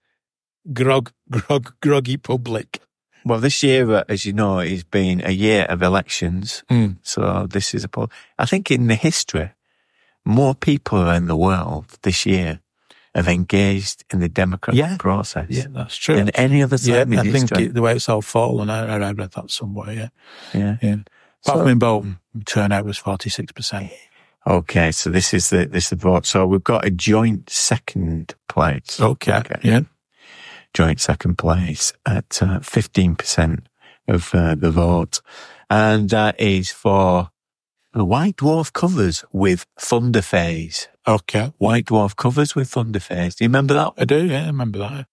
S1: groggy public?
S2: Well, this year, as you know, has been a year of elections. So this is I think in the history, more people around the world this year have engaged in the democratic process.
S1: Yeah, that's true.
S2: Than any other time in history.
S1: I think the way it's all fallen, I read that somewhere, yeah. Apart from in Bolton, turnout was 46%.
S2: Okay, so this is the vote. So we've got a joint second place.
S1: Okay. Yeah.
S2: Joint second place at 15% of the vote. And that is for the White Dwarf covers with Thunderphase.
S1: Okay.
S2: White Dwarf covers with Thunderphase. Do you remember that?
S1: I do, yeah, I remember that.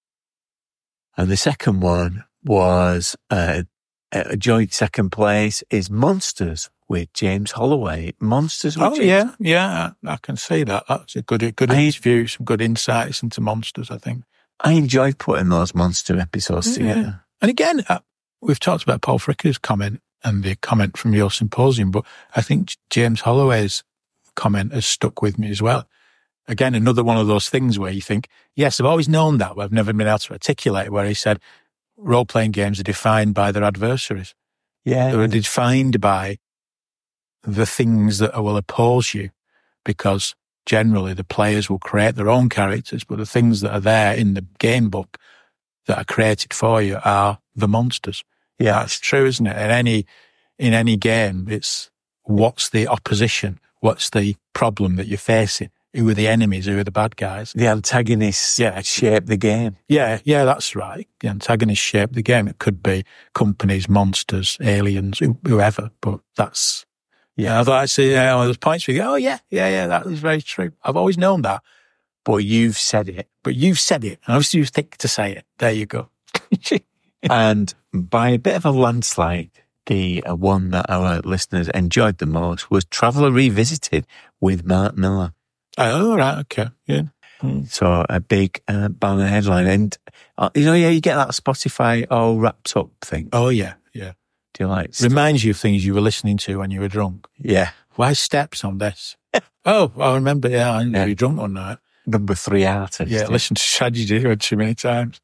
S2: And the second one was a joint second place is Monsters with James Holloway. Monsters with James.
S1: Yeah, I can see that. That's a good interview, some good insights into Monsters, I think.
S2: I enjoyed putting those Monster episodes together.
S1: And again, we've talked about Paul Fricker's comment and the comment from your symposium, but I think James Holloway's comment has stuck with me as well. Again, another one of those things where you think, yes, I've always known that, but I've never been able to articulate it, where he said role-playing games are defined by their adversaries.
S2: Yeah.
S1: They're defined by the things that will oppose you, because generally the players will create their own characters, but the things that are there in the game book that are created for you are the monsters.
S2: Yeah.
S1: That's true, isn't it? In any game, it's what's the opposition? What's the problem that you're facing? Who are the enemies? Who are the bad guys?
S2: The antagonists shape the game.
S1: Yeah, that's right. The antagonists shape the game. It could be companies, monsters, aliens, whoever, but that's... Yeah, I thought I'd say there's points where you go, that is very true. I've always known that.
S2: But you've said it.
S1: And obviously you think to say it. There you go.
S2: And by a bit of a landslide, the one that our listeners enjoyed the most was Traveller Revisited with Mark Miller.
S1: Oh, right, okay, yeah.
S2: So a big banner headline. And, you get that Spotify all wrapped up thing.
S1: Oh, yeah.
S2: Do you like
S1: reminds you of things you were listening to when you were drunk?
S2: Yeah.
S1: Why steps on this? Oh, I remember, I knew you were drunk one night.
S2: Number 3 artist.
S1: Yeah, listen to Tragedy too many times.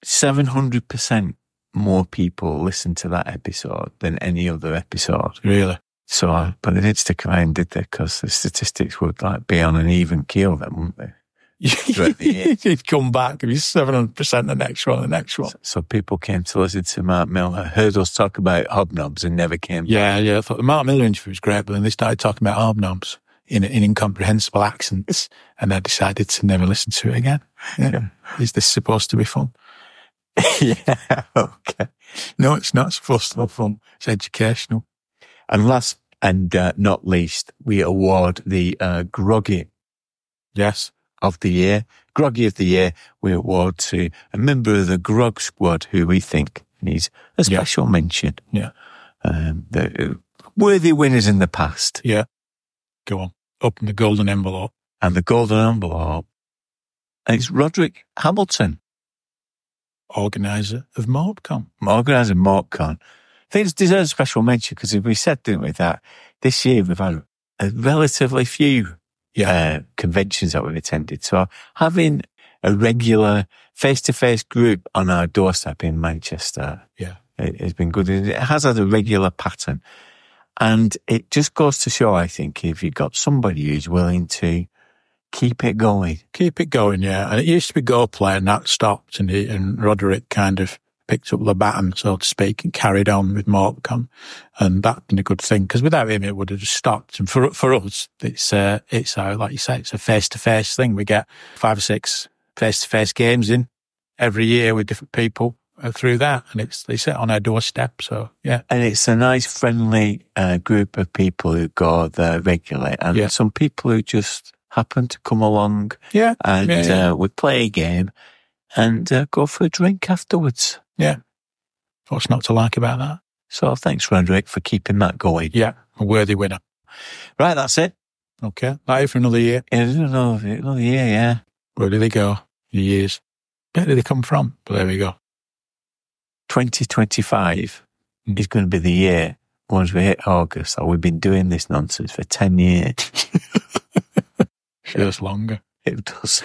S2: 700% more people listened to that episode than any other episode.
S1: Really?
S2: So, but they did stick around, did they? Because the statistics would be on an even keel then, wouldn't they?
S1: You'd come back and be 700% the next one.
S2: So people came to listen to Mark Miller, heard us talk about hobnobs and never came back.
S1: Yeah, I thought the Mark Miller interview was great, but then they started talking about hobnobs in incomprehensible accents, and I decided to never listen to it again. Yeah. Is this supposed to be fun?
S2: Yeah, okay.
S1: No, it's not supposed to be fun. It's educational.
S2: And last and not least, we award the Groggy.
S1: Yes.
S2: Of the year. Groggy of the year, we award to a member of the Grog Squad who we think needs a special mention.
S1: Yeah.
S2: The worthy winners in the past.
S1: Yeah. Go on. Open the golden envelope.
S2: And the golden envelope. And it's Roderick Hamilton.
S1: Organiser of MorpCon.
S2: Organiser of MorpCon. I think it deserves a special mention because we said, didn't we, that this year we've had a relatively few conventions that we've attended. So having a regular face-to-face group on our doorstep in Manchester it has been good. It has had a regular pattern. And it just goes to show, I think, if you've got somebody who's willing to keep it going.
S1: Keep it going, yeah. And it used to be Go Play and that stopped and Roderick kind of picked up the baton, so to speak, and carried on with MorpCon. And that's been a good thing, because without him, it would have just stopped. And for us, it's like you say, it's a face-to-face thing. We get 5 or 6 face-to-face games in every year with different people through that. And they sit on our doorstep, so yeah.
S2: And it's a nice, friendly group of people who go there regularly. And some people who just happen to come along.
S1: Yeah.
S2: And we play a game. and go for a drink afterwards.
S1: Yeah. What's not to like about that?
S2: So thanks, Roderick, for keeping that going.
S1: Yeah, a worthy winner.
S2: Right, that's it.
S1: Okay, that is for another year.
S2: Another year, yeah.
S1: Where do they go? Years. Where do they come from? But there we go.
S2: 2025 is going to be the year once we hit August. So we've been doing this nonsense for 10 years.
S1: Feels longer.
S2: It does.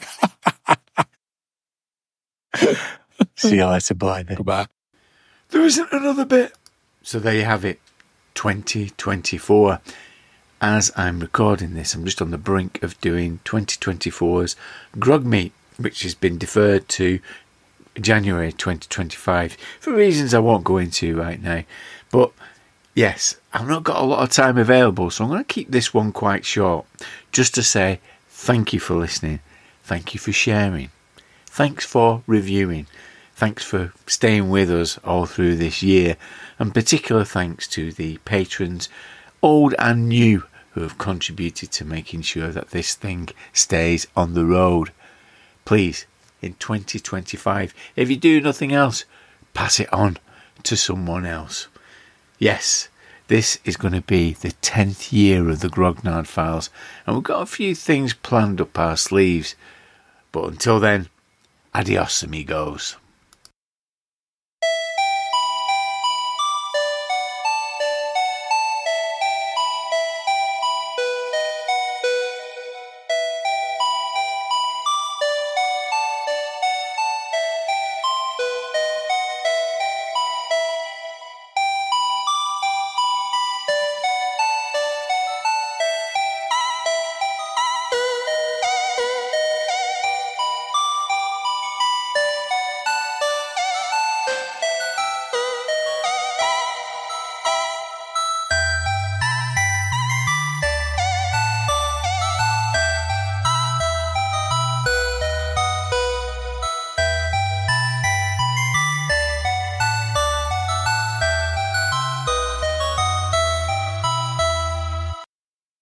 S2: See you later, Blimey.
S1: Goodbye.
S2: There isn't another bit. So there you have it. 2024. As I'm recording this, I'm just on the brink of doing 2024's Grog Meet, which has been deferred to January 2025 for reasons I won't go into right now. But yes, I've not got a lot of time available, so I'm going to keep this one quite short, just to say thank you for listening, thank you for sharing, thanks for reviewing, thanks for staying with us all through this year, and particular thanks to the patrons, old and new, who have contributed to making sure that this thing stays on the road. Please, in 2025, if you do nothing else, pass it on to someone else. Yes, this is going to be the 10th year of the Grognard Files, and we've got a few things planned up our sleeves. But until then, adios amigos.